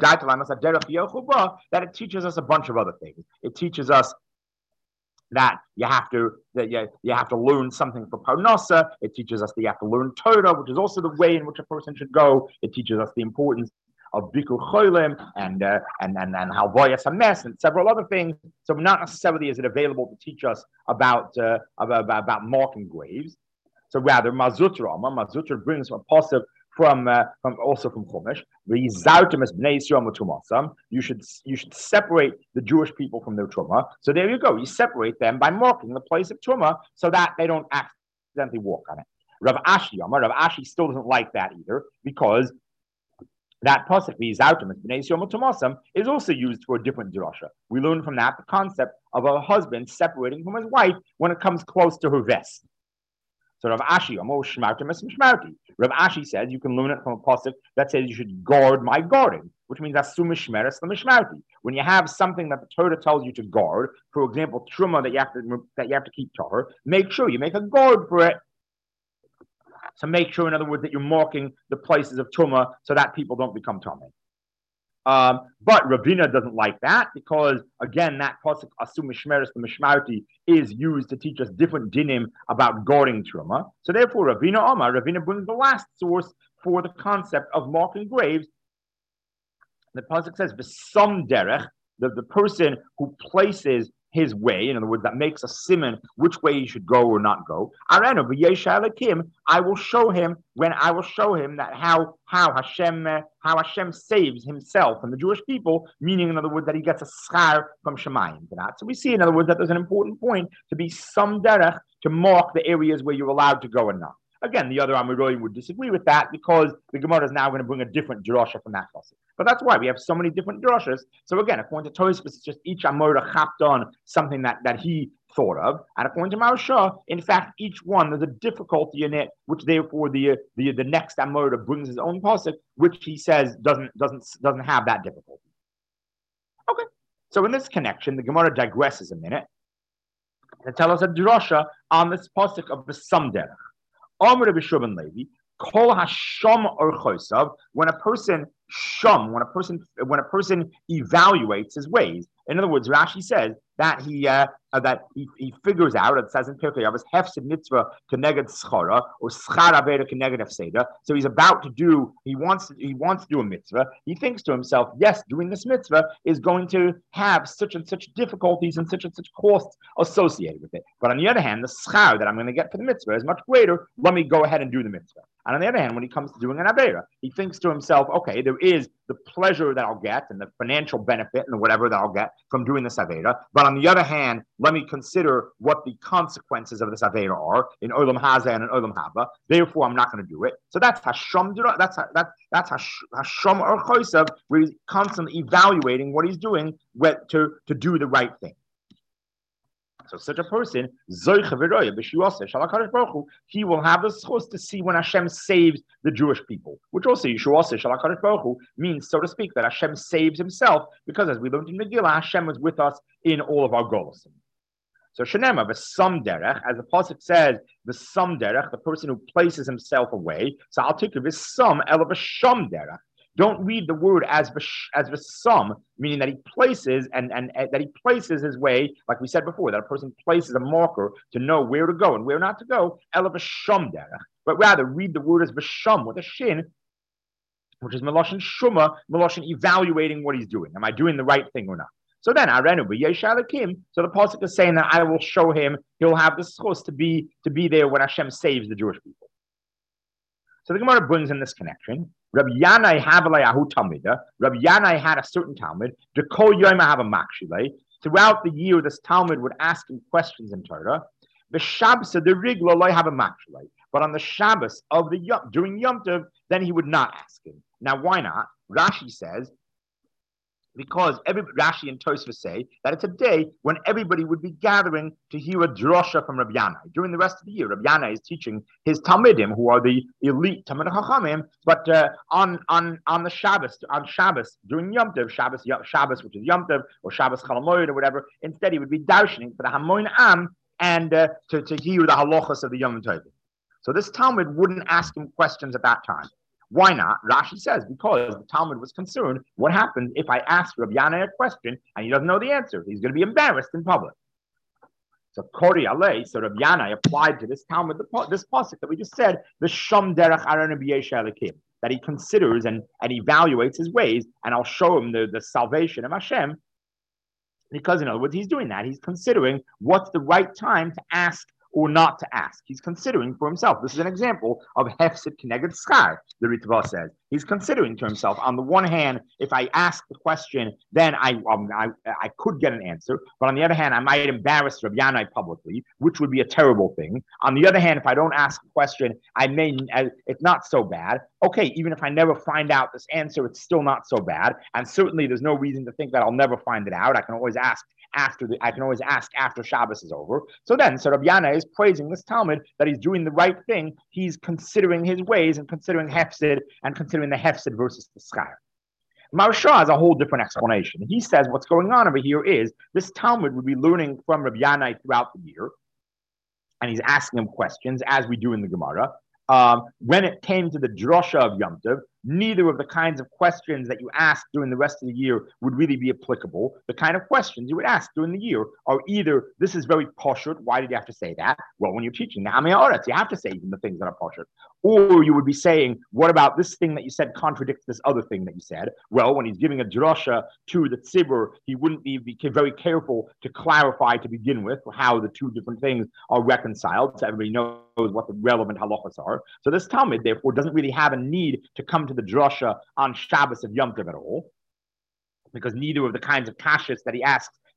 it teaches us a bunch of other things. It teaches us that you have to learn something for parnasa. It teaches us that you have to learn Torah, which is also the way in which a person should go. It teaches us the importance of bikur cholim and halvayas hames and several other things. So not necessarily is it available to teach us about marking graves. So rather, Mazutra brings a pasuk from Chumash. You should separate the Jewish people from their truma. So there you go. You separate them by marking the place of truma so that they don't accidentally walk on it. Rav Ashi still doesn't like that either because that pasuk is also used for a different drasha. We learn from that the concept of a husband separating from his wife when it comes close to her vest. So Rav Ashi, Rav Ashi says you can learn it from a pasuk that says you should guard my guarding, which means asu mishmeres l'mishmarti. When you have something that the Torah tells you to guard, for example, truma that you have to keep tahor, make sure you make a guard for it. So make sure, in other words, that you're marking the places of truma so that people don't become tummy. But Ravina doesn't like that because, again, that pasuk asu mishmeres l'mishmarti is used to teach us different dinim about guarding truma. So therefore, Ravina brings the last source for the concept of marking graves. The pasuk says, "V'sam derech," the person who places his way, in other words, that makes a siman which way he should go or not go. Arenu v'yesha elakim, I will show him that how Hashem saves himself and the Jewish people, meaning, in other words, that he gets a schar from Shemayim for that. So we see, in other words, that there's an important point to be some derech to mark the areas where you're allowed to go and not. Again, the other Amoraim would disagree with that because the Gemara is now going to bring a different drasha from that pasuk. But that's why we have so many different drashas. So again, according to Tosfos, it's just each Amora chapped on something that he thought of, and according to Maharsha, in fact, each one there's a difficulty in it, which therefore the next Amora brings his own pasuk, which he says doesn't have that difficulty. Okay, so in this connection, the Gemara digresses a minute to tell us a drasha on this pasuk of the Sum Derech. Amr b'Shubin Levi, Kol Hasham or Chosav, when a person evaluates his ways. In other words, Rashi says that he figures out. It says in Pirkei Avos, hefsed mitzvah keneged schara or schar avera keneged hefseda. So he's about to do. He wants to do a mitzvah. He thinks to himself, yes, doing this mitzvah is going to have such and such difficulties and such costs associated with it. But on the other hand, the schar that I'm going to get for the mitzvah is much greater. Let me go ahead and do the mitzvah. And on the other hand, when he comes to doing an avera, he thinks to himself, okay, there is the pleasure that I'll get and the financial benefit and whatever that I'll get from doing this avera. But on the other hand, let me consider what the consequences of this avera are in Olam Hazeh and in Olam Haba. Therefore, I'm not going to do it. So that's Hasham. That's Hasham or Chosav, where he's constantly evaluating what he's doing to do the right thing. So such a person, he will have the schus to see when Hashem saves the Jewish people, which also Yeshuaseh Shel HaKadosh Baruch Hu means, so to speak, that Hashem saves himself, because as we learned in Megillah, Hashem was with us in all of our golos. So Shenema, the Sum Derech, as the pasuk says, the Sum Derech, the person who places himself away. So I'll take this Sum El Sham Derech. Don't read the word as the sum, meaning that he places and that he places his way, like we said before, that a person places a marker to know where to go and where not to go. Ela b'sham derech, but rather read the word as b'sham with a shin, which is meloshin shuma, meloshin evaluating what he's doing. Am I doing the right thing or not? So then Arenu b'yeshalakim. So the pasuk is saying that I will show him. He'll have the schus to be there when Hashem saves the Jewish people. So the Gemara brings in this connection. Rabbi Yanai Havalayahu Talmida. Rabbi Yanai had a certain Talmud. Dekol Yoma have a makshile. Throughout the year, this Talmud would ask him questions in Torah. The Shabbos, the Rigla loy have a makshile. But on the Shabbos of during Yom Tov, then he would not ask him. Now, why not? Rashi says, because Rashi and Tosfos say that it's a day when everybody would be gathering to hear a drasha from Rabbi Yanai. During the rest of the year, Rabbi Yanai is teaching his Talmidim, who are the elite Talmid Chachamim, but on the Shabbos, during Yom Tov, Shabbos, which is Yom Tov, or Shabbos Chol Hamoed, or whatever, instead he would be darshaning for the Hamoin Am and to hear the halachos of the Yom Tov. So this Talmud wouldn't ask him questions at that time. Why not? Rashi says, because the Talmud was concerned, what happens if I ask Rabbi Yanai a question and he doesn't know the answer? He's going to be embarrassed in public. So Kori Alei, so Rabbi Yanai applied to this Talmud, this pasuk that we just said, the Sham Derech Aranu B'Yeshalakim, that he considers and evaluates his ways, and I'll show him the salvation of Hashem, because in other words, he's doing that. He's considering what's the right time to ask or not to ask. He's considering for himself. This is an example of hefsed keneged schar, the Ritva says. He's considering to himself, on the one hand, if I ask the question, then I could get an answer. But on the other hand, I might embarrass Rabbi Yanai publicly, which would be a terrible thing. On the other hand, if I don't ask a question, it's not so bad. Okay, even if I never find out this answer, it's still not so bad. And certainly there's no reason to think that I'll never find it out. I can always ask after Shabbos is over. So Rabbi Yanai is praising this Talmud that he's doing the right thing. He's considering his ways and considering hefsed and considering the hefsed versus the schar. Maharsha has a whole different explanation. He says what's going on over here is this Talmud would be learning from Rabbi Yanai throughout the year, and he's asking him questions as we do in the Gemara. When it came to the drasha of Yom Tov, neither of the kinds of questions that you ask during the rest of the year would really be applicable. The kind of questions you would ask during the year are either, this is very poshut, why did you have to say that? Well, when you're teaching the Amei Haaretz, you have to say even the things that are poshut. Or you would be saying, what about this thing that you said contradicts this other thing that you said? Well, when he's giving a drasha to the tzibur, he wouldn't be very careful to clarify to begin with how the two different things are reconciled, so everybody knows what the relevant halachas are. So this Talmud, therefore, doesn't really have a need to come to the drasha on Shabbos of Yom Tov at all, because neither of the kinds of kashas that he asks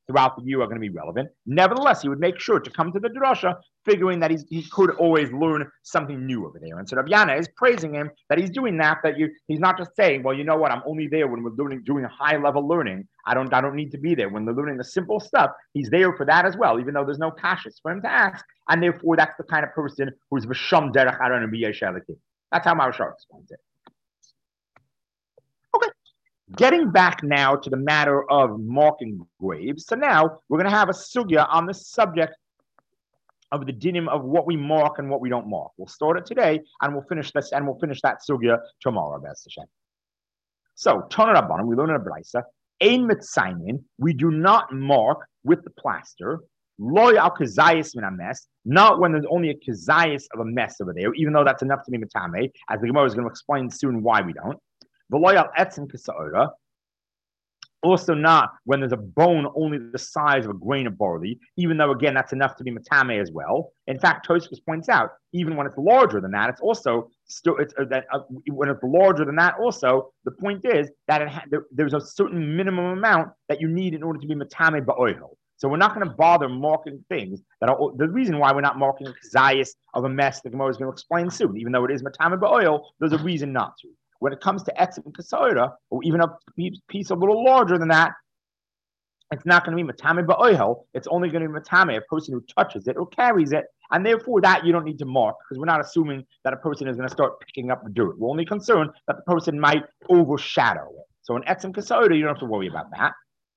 throughout the year are going to be relevant. Nevertheless, he would make sure to come to the drasha figuring that he could always learn something new over there. And so Rabbi Yana is praising him that he's doing that, he's not just saying, well, you know what, I'm only there when we're doing high-level learning. I don't need to be there. When they're learning the simple stuff, he's there for that as well, even though there's no kashas for him to ask. And therefore, that's the kind of person who's v'sham derech aron and b'yesheliki. That's how Maharshal explains it. Okay. Getting back now to the matter of marking graves. So now we're going to have a sugya on the subject of the dinim of what we mark and what we don't mark. We'll start it today, and we'll finish this, and we'll finish that sugya tomorrow, B'ez Hashem. So, Tana Rabbanan, we learn in a brisa, ein mitzainin, we do not mark with the plaster, loy al kazayis min ames, not when there's only a kazayis of a mess over there, even though that's enough to be mitame, as the Gemara is going to explain soon why we don't. V'loy al etzim kasa'ora, also not when there's a bone only the size of a grain of barley, even though, again, that's enough to be matame as well. In fact, Tosfos points out, even when it's larger than that, it's also still, when it's larger than that also, the point is that there's a certain minimum amount that you need in order to be matame ba'oil. So we're not going to bother marking things that are, the reason why we're not marking a kazayas of a mess, the Gemara is going to explain soon, even though it is matame ba'oil, there's a reason not to. When it comes to etzim and kasora, or even a piece a little larger than that, it's not going to be matame ba'oihel. It's only going to be matame, a person who touches it or carries it, and therefore that you don't need to mark, because we're not assuming that a person is going to start picking up the dirt. We're only concerned that the person might overshadow it. So in etzim kasora, you don't have to worry about that.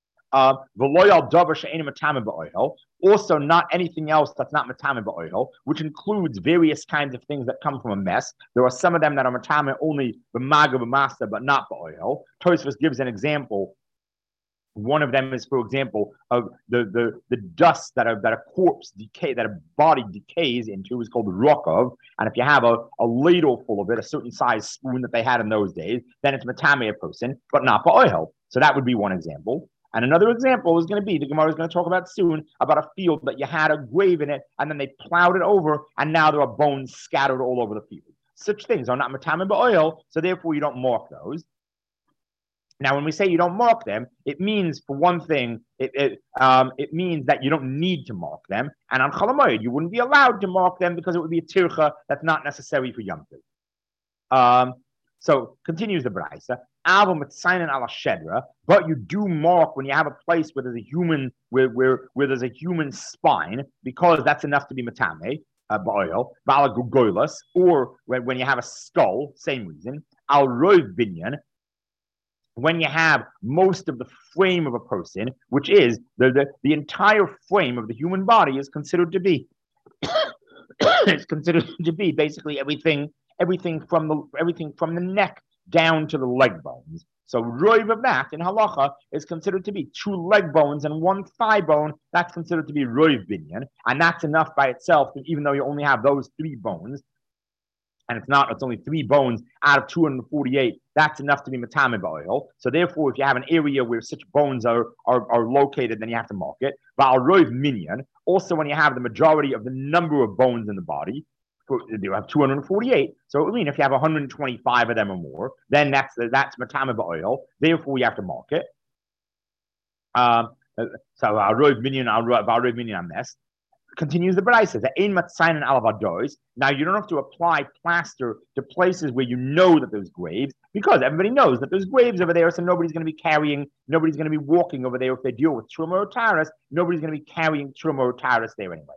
Also, not anything else that's not matame ba'oil, which includes various kinds of things that come from a mess. There are some of them that are matame only b'maga b'masa, but not ba'oil. Tosfos gives an example. One of them is, for example, of the dust that a corpse decay, that a body decays into, is called rokov. And if you have a ladle full of it, a certain size spoon that they had in those days, then it's matame a person, but not ba'oil. So that would be one example. And another example is going to be, the Gemara is going to talk about soon, about a field that you had a grave in it, and then they plowed it over, and now there are bones scattered all over the field. Such things are not matame ba'oil, so therefore you don't mark those. Now, when we say you don't mark them, it means, for one thing, it means that you don't need to mark them. And on Chol HaMoed, you wouldn't be allowed to mark them because it would be a tircha that's not necessary for Yom Tov. So continues the brisa. But you do mark when you have a place where there's a human, where there's a human spine, because that's enough to be matame ba'oil. Or when you have a skull, same reason. Al rov binyan, when you have most of the frame of a person, which is the entire frame of the human body, is considered to be it's considered to be basically everything from the neck down to the leg bones. So roiv of that in halacha is considered to be 2 leg bones and 1 thigh bone. That's considered to be roiv binyan, and that's enough by itself. Even though you only have those 3 bones, and it's only 3 bones out of 248. That's enough to be matame ba'oil. So therefore, if you have an area where such bones are located, then you have to mark it. Ba'al roiv minyan. Also, when you have the majority of the number of bones in the body, you have 248. So I mean, if you have 125 of them or more, then that's matame ba'oil. Therefore, you have to mark it. So I'll roiv minyan ames. Continues the brisa. Now you don't have to apply plaster to places where you know that there's graves, because everybody knows that there's graves over there, so nobody's going to be walking over there if they deal with truma or taras. Nobody's going to be carrying truma or taras there anyway.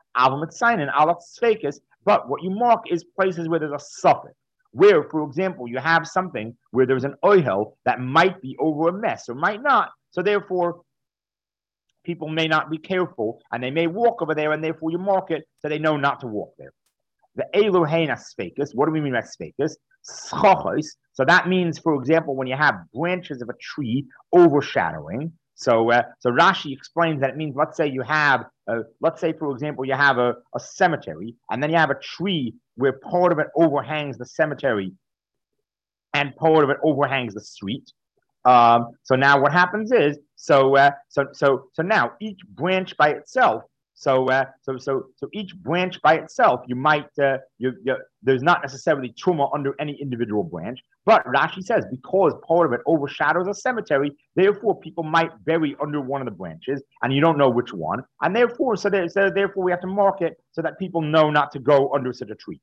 But what you mark is places where there's a suffix, where, for example, you have something where there's an oihel that might be over a mess or might not. So therefore, people may not be careful, and they may walk over there, and therefore you mark it so they know not to walk there. The Elohena sphakis, what do we mean by sphakis? Schachos. So that means, for example, when you have branches of a tree overshadowing. So Rashi explains that it means, let's say, for example, you have a cemetery, and then you have a tree where part of it overhangs the cemetery and part of it overhangs the street. So now what happens is, so now each branch by itself, So each branch by itself, you might there's not necessarily truma under any individual branch, but Rashi says because part of it overshadows a cemetery, therefore people might bury under one of the branches, and you don't know which one, and therefore therefore we have to mark it so that people know not to go under such a tree.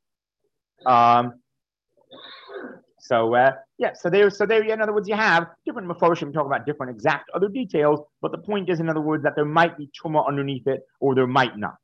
So there. In other words, you have different meforshim talk about different exact other details, but the point is, in other words, that there might be truma underneath it, or there might not.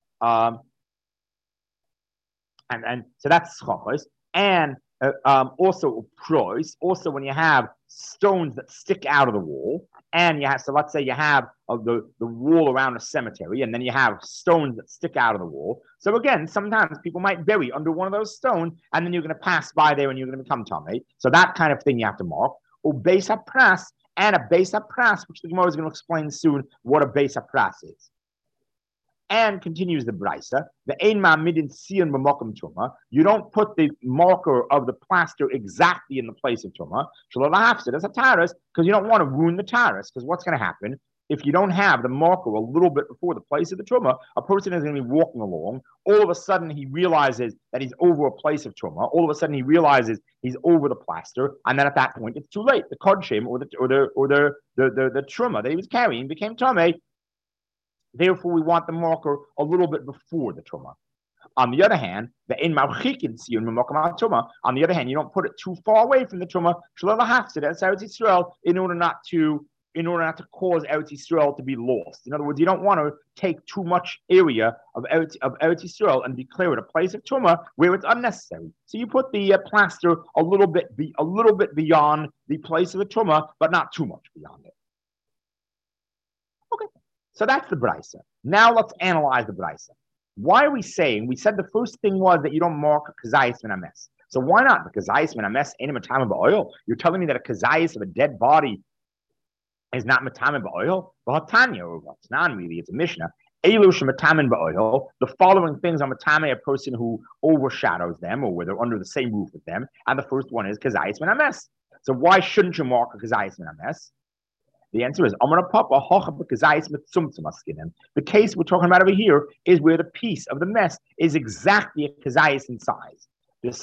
And so that's schachos, and also pros. Also, when you have stones that stick out of the wall, and you have, so let's say you have the wall around a cemetery, and then you have stones that stick out of the wall. So again, sometimes people might bury under one of those stones, and then you're going to pass by there and you're going to become tummy. So that kind of thing you have to mark. Or beis hapras, and a beis hapras, which the Gemara is going to explain soon what a beis hapras is. And continues the brisa, the ein ma'amidin siyon b'makom truma. You don't put the marker of the plaster exactly in the place of truma. Shalolahafsid as a taras, because you don't want to ruin the taras. Because what's going to happen if you don't have the marker a little bit before the place of the truma? A person is going to be walking along. All of a sudden, he realizes that he's over a place of truma. All of a sudden, he realizes he's over the plaster, and then at that point, it's too late. The kodshim or the truma that he was carrying became tamei. Therefore, we want the marker a little bit before the truma. On the other hand, on the other hand, you don't put it too far away from the truma. In order not to cause Eretz Yisrael to be lost. In other words, you don't want to take too much area of Eretz Yisrael and declare it a place of truma where it's unnecessary. So you put the plaster a little bit beyond the place of the truma, but not too much beyond it. So that's the brisa. Now let's analyze the brisa. Why are we saying? We said the first thing was that you don't mark a kazayis min hames. So why not? The kazayis min hames ain't a matame ba'oil. You're telling me that a kazayis of a dead body is not matame ba'oil? V'hatanya, or it's not really. It's a mishnah. Elu shematamin ba'oil. The following things are matame a person who overshadows them, or where they're under the same roof with them. And the first one is kazayis min hames. So why shouldn't you mark a kazayis min hames? The answer is the case we're talking about over here is where the piece of the mess is exactly a kazayis in size. The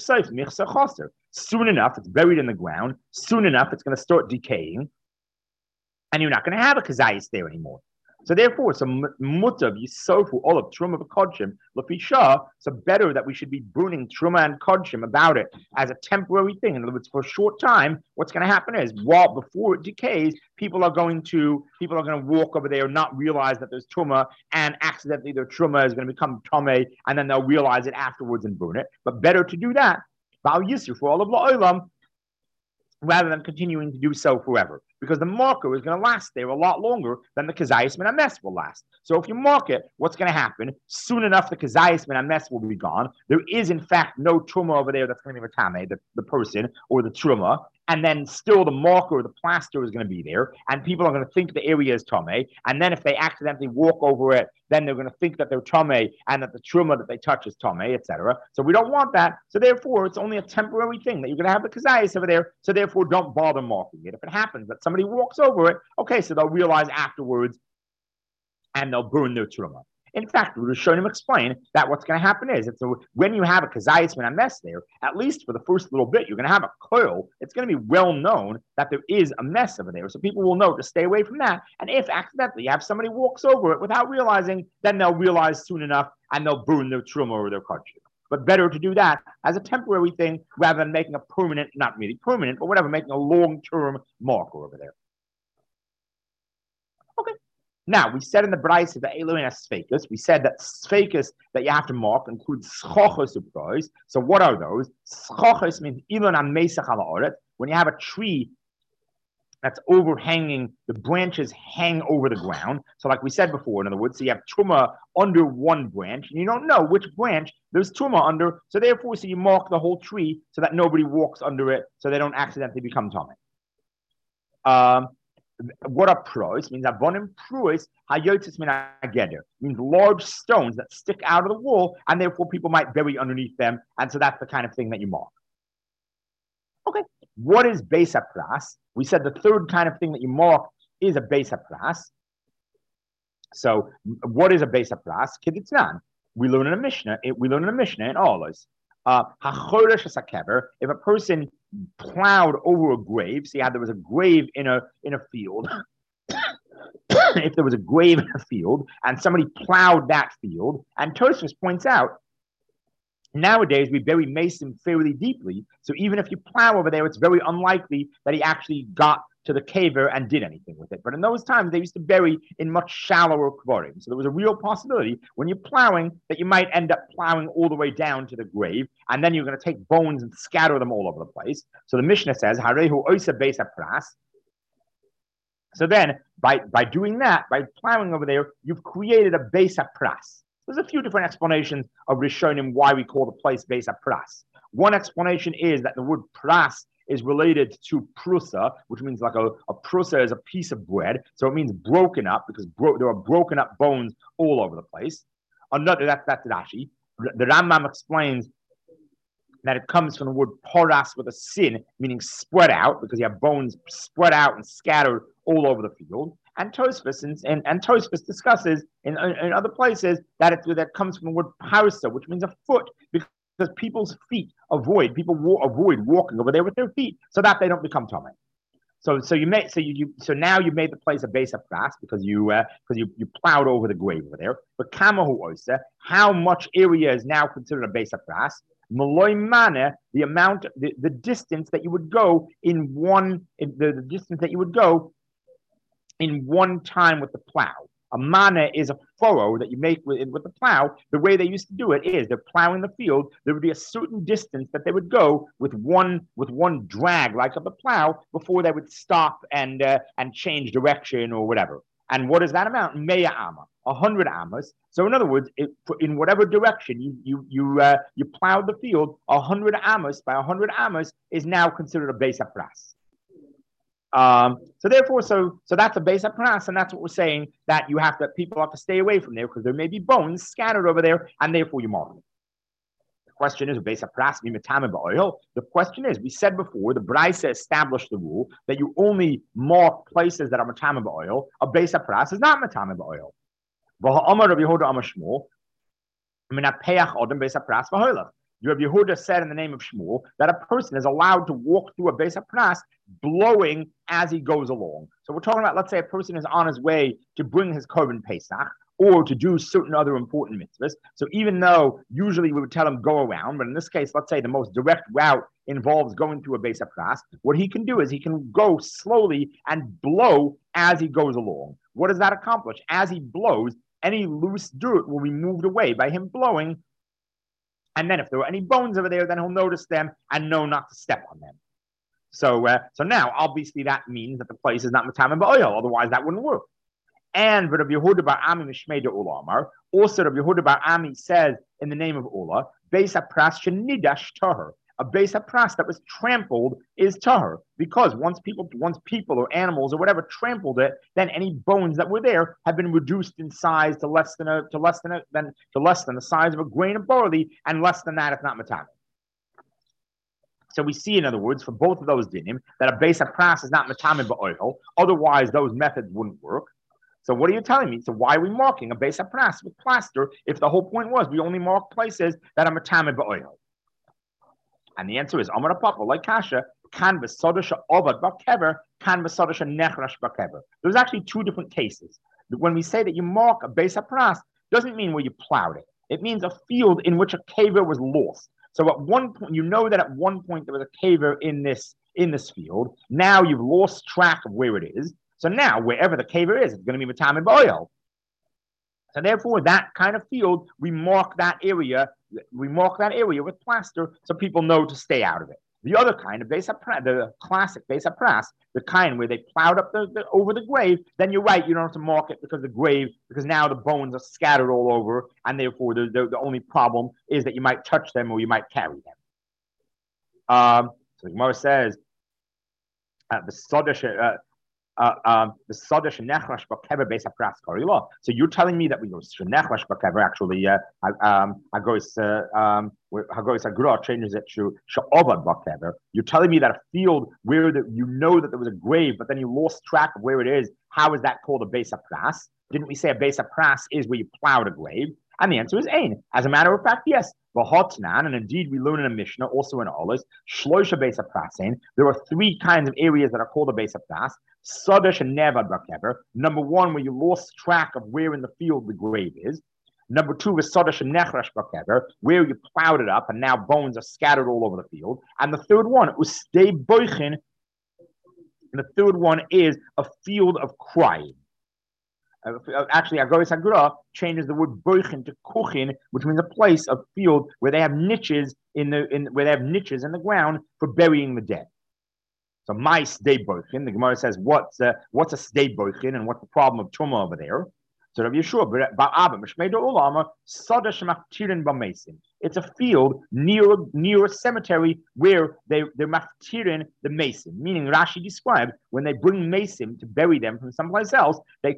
soon enough, it's buried in the ground. Soon enough, it's going to start decaying, and you're not going to have a kazayis there anymore. So therefore, mutav yisofu all of truma v'kodshim l'fisha. So better that we should be burning truma and kodshim about it as a temporary thing. In other words, for a short time, what's going to happen is while before it decays, people are going to walk over there and not realize that there's truma, and accidentally their truma is going to become tomei, and then they'll realize it afterwards and burn it. But better to do that, ba'al yisur for all of la'olam, rather than continuing to do so forever. Because the marker is going to last there a lot longer than the kazayis min hames will last. So if you mark it, what's going to happen? Soon enough, the kazayis min hames will be gone. There is, in fact, no truma over there that's going to be matame, the person, or the truma. And then still the marker or the plaster is going to be there. And people are going to think the area is tame. And then if they accidentally walk over it, then they're going to think that they're tame and that the truma that they touch is tame, etc. So we don't want that. So therefore, it's only a temporary thing that you're going to have the kazayis over there. So therefore, don't bother marking it. If it happens that somebody walks over it, okay, so they'll realize afterwards and they'll burn their truma. In fact, we were showing him explain that what's going to happen is when you have a kazayis min hames there, at least for the first little bit, you're going to have a coil. It's going to be well known that there is a mess over there. So people will know to stay away from that. And if accidentally you have somebody walks over it without realizing, then they'll realize soon enough and they'll burn their truma or their kodshim. But better to do that as a temporary thing rather than making a permanent, not really permanent, but whatever, making a long-term marker over there. Okay. Now, we said in the brisa that Elohim has sfekas. We said that sfekas that you have to mark include schachos upros. So what are those? Schachos means ilon amesach ala oret. When you have a tree that's overhanging, the branches hang over the ground. So like we said before, in other words, so you have truma under one branch, and you don't know which branch there's truma under. So therefore, so you mark the whole tree so that nobody walks under it, so they don't accidentally become tummy. What are pros? Means avonim pros hayotis min ageder. Means large stones that stick out of the wall, and therefore people might bury underneath them, and so that's the kind of thing that you mark. Okay, what is beis hapras? We said the third kind of thing that you mark is a beis hapras. So what is a Beis HaPras? Keditznan. We learn in a Mishnah. We learn in a Mishnah in Olos. If a person plowed over a grave, see how there was a grave in a field. If there was a grave in a field and somebody plowed that field, and Tosfos points out, nowadays we bury mason fairly deeply, so even if you plow over there, it's very unlikely that he actually got to the caver and did anything with it. But in those times, they used to bury in much shallower kvarim. So there was a real possibility when you're plowing that you might end up plowing all the way down to the grave, and then you're going to take bones and scatter them all over the place. So the Mishnah says, Harehu oisa beis hapras. So then, by doing that, by plowing over there, you've created a beis hapras. There's a few different explanations of Rishonim why we call the place beis hapras. One explanation is that the word pras is related to prusa, which means like a prusa is a piece of bread. So it means broken up because there are broken up bones all over the place. Another, that's Rashi. The Rambam explains that it comes from the word poras with a sin, meaning spread out, because you have bones spread out and scattered all over the field. And Tosfos and Tosfos discusses in other places that that comes from the word parsa, which means a foot, because people's feet avoid walking over there with their feet, so that they don't become tummy. So now you made the place a beis hapras because you plowed over the grave over there. But kamahu osa, how much area is now considered a beis hapras? Maloi mana, the distance that you would go the distance that you would go in one time with the plow. A mana is a furrow that you make with the plow. The way they used to do it is they're plowing the field. There would be a certain distance that they would go with one drag, like of the plow, before they would stop and change direction or whatever. And what is that amount? Meya amma, 100 ammas. So in other words, in whatever direction you plowed the field, 100 ammas by 100 ammas is now considered a beis hapras. So that's a beis hapras, and that's what we're saying, that people have to stay away from there because there may be bones scattered over there, and therefore you mark them. The question is, beis hapras mi metame ba'oil. The question is, we said before, the Braisa established the rule that you only mark places that are metame ba'oil. A beis hapras is not metame ba'oil. V'ha'amar Rabbi Yehuda amar Shmuel, minapeach odem beis hapras v'hoilach. Rabbi Yehuda said in the name of Shmuel that a person is allowed to walk through a beis hapras blowing as he goes along. So we're talking about, let's say a person is on his way to bring his korban pesach or to do certain other important mitzvahs. So even though usually we would tell him go around, but in this case, let's say the most direct route involves going through a beis hapras, what he can do is he can go slowly and blow as he goes along. What does that accomplish? As he blows, any loose dirt will be moved away by him blowing. And then if there are any bones over there, then he'll notice them and know not to step on them. So now, obviously, that means that the place is not metame ba'oil. Otherwise, that wouldn't work. And Rabbi Yehuda bar Ami mishmei de Ula Amar. Also, Rabbi Yehuda bar Ami says in the name of Ula, beis hapras shenidash tahor. A beis hapras that was trampled is tahor, because once people or animals or whatever trampled it, then any bones that were there have been reduced in size to less than the size of a grain of barley, and less than that, it's not metame. So we see, in other words, for both of those dinim, that a beis hapras is not metame ba'oil. Otherwise, those methods wouldn't work. So what are you telling me? So why are we marking a beis hapras with plaster if the whole point was we only mark places that are metame ba'oil? And the answer is Amar Papa, like Kasha, kan v'sodasha ovad ba'kever, kan v'sodasha nechrash ba'kever. There's actually two different cases. When we say that you mark a beis hapras, doesn't mean where you plowed it. It means a field in which a caver was lost. So at one point, you know that at one point there was a caver in this field. Now you've lost track of where it is. So now wherever the caver is, it's going to be metame ba'oil. So therefore, that kind of field, we mark that area with plaster so people know to stay out of it. The other kind of beis hapras, the classic beis hapras, the kind where they plowed up over the grave, then you're right, you don't have to mark it because now the bones are scattered all over, and therefore the only problem is that you might touch them or you might carry them. So the Gemara says, the Sodash Nechrash Bakever Beis Hapras Karila. So you're telling me that we go Nechrash Bakever actually Hagos Agra changes it to Sha'ovad Bakever. You're telling me that a field where you know that there was a grave, but then you lost track of where it is. How is that called a Beis Hapras? Didn't we say a base of pras is where you plowed a grave? And the answer is ain. As a matter of fact, yes. V'hotnan, and indeed we learn in a Mishnah, also in Olis, shloisha base of prasein. There are three kinds of areas that are called a base of pras. Sadash and nevad bakever. Number one, where you lost track of where in the field the grave is. Number two is Sadash and Nechrash Bakever, where you plowed it up and now bones are scattered all over the field. And the third one, Ustei Boichin, and the third one is a field of crying. Actually, Agoris Hagra changes the word Boichin to Kuchin, which means a place, a field where they have niches where they have niches in the ground for burying the dead. So my Sdei Boichin, the Gemara says, what's a Sdei Boichin and what's the problem of Tumah over there? So Rav Yeshua, it's a field near a cemetery where they're maftirin the mason. Meaning Rashi described when they bring mason to bury them from someplace else, they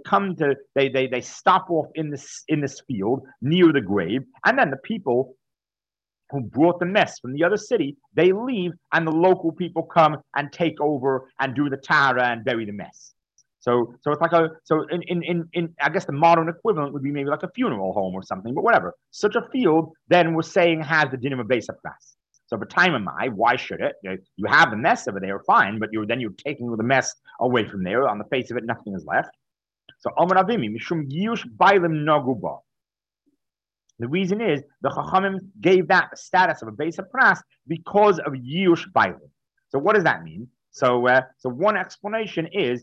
stop off in this field near the grave, and then the people who brought the mess from the other city, they leave, and the local people come and take over and do the tara and bury the mess. So it's like in I guess the modern equivalent would be maybe like a funeral home or something, but whatever. Such a field, then we're saying has the din of a base of pras. So for time am I, why should it? You have the mess over there, fine, but you're taking the mess away from there. On the face of it, nothing is left. So Amar Avimi, Mishum Yush Bailim Naguba. The reason is the Chachamim gave that the status of a base of pras because of Yush Bailim. So what does that mean? So one explanation is,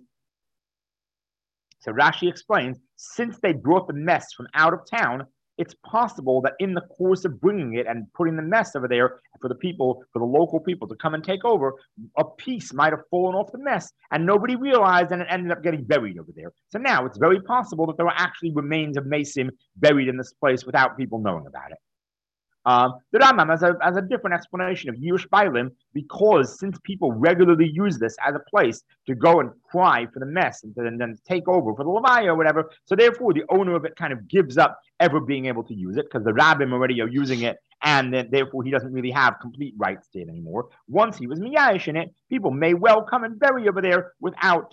so Rashi explains, since they brought the mess from out of town, it's possible that in the course of bringing it and putting the mess over there for the local people to come and take over, a piece might have fallen off the mess and nobody realized and it ended up getting buried over there. So now it's very possible that there were actually remains of Mason buried in this place without people knowing about it. The Rambam has a different explanation of Yush Bailim, because since people regularly use this as a place to go and cry for the mess and then take over for the Levaya or whatever, so therefore the owner of it kind of gives up ever being able to use it because the rabbim already are using it, and then therefore he doesn't really have complete rights to it anymore. Once he was miyash in it, people may well come and bury over there without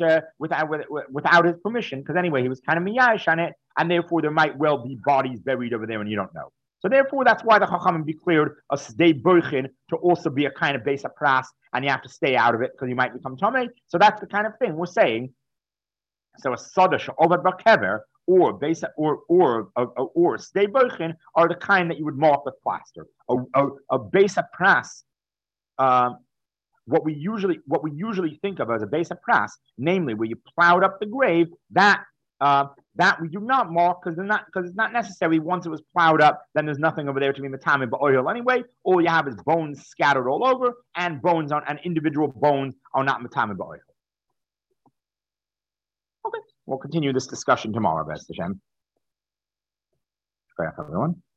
his permission, because anyway he was kind of miyash on it, and therefore there might well be bodies buried over there and you don't know. So therefore, that's why the Chachamim declared a Sdei Boichin to also be a kind of base of pras, and you have to stay out of it because you might become Tomei. So that's the kind of thing we're saying. So a Sadash or Bakever or base or Sdei Boichin are the kind that you would mark with plaster. A base of pras. What we usually think of as a base of pras, namely where you plowed up the grave, that we do not mark because it's not necessary. Once it was plowed up, then there's nothing over there to be matame ba'oil anyway. All you have is bones scattered all over, and individual bones are not matame ba'oil. Okay, we'll continue this discussion tomorrow, Best Hashem. Everyone.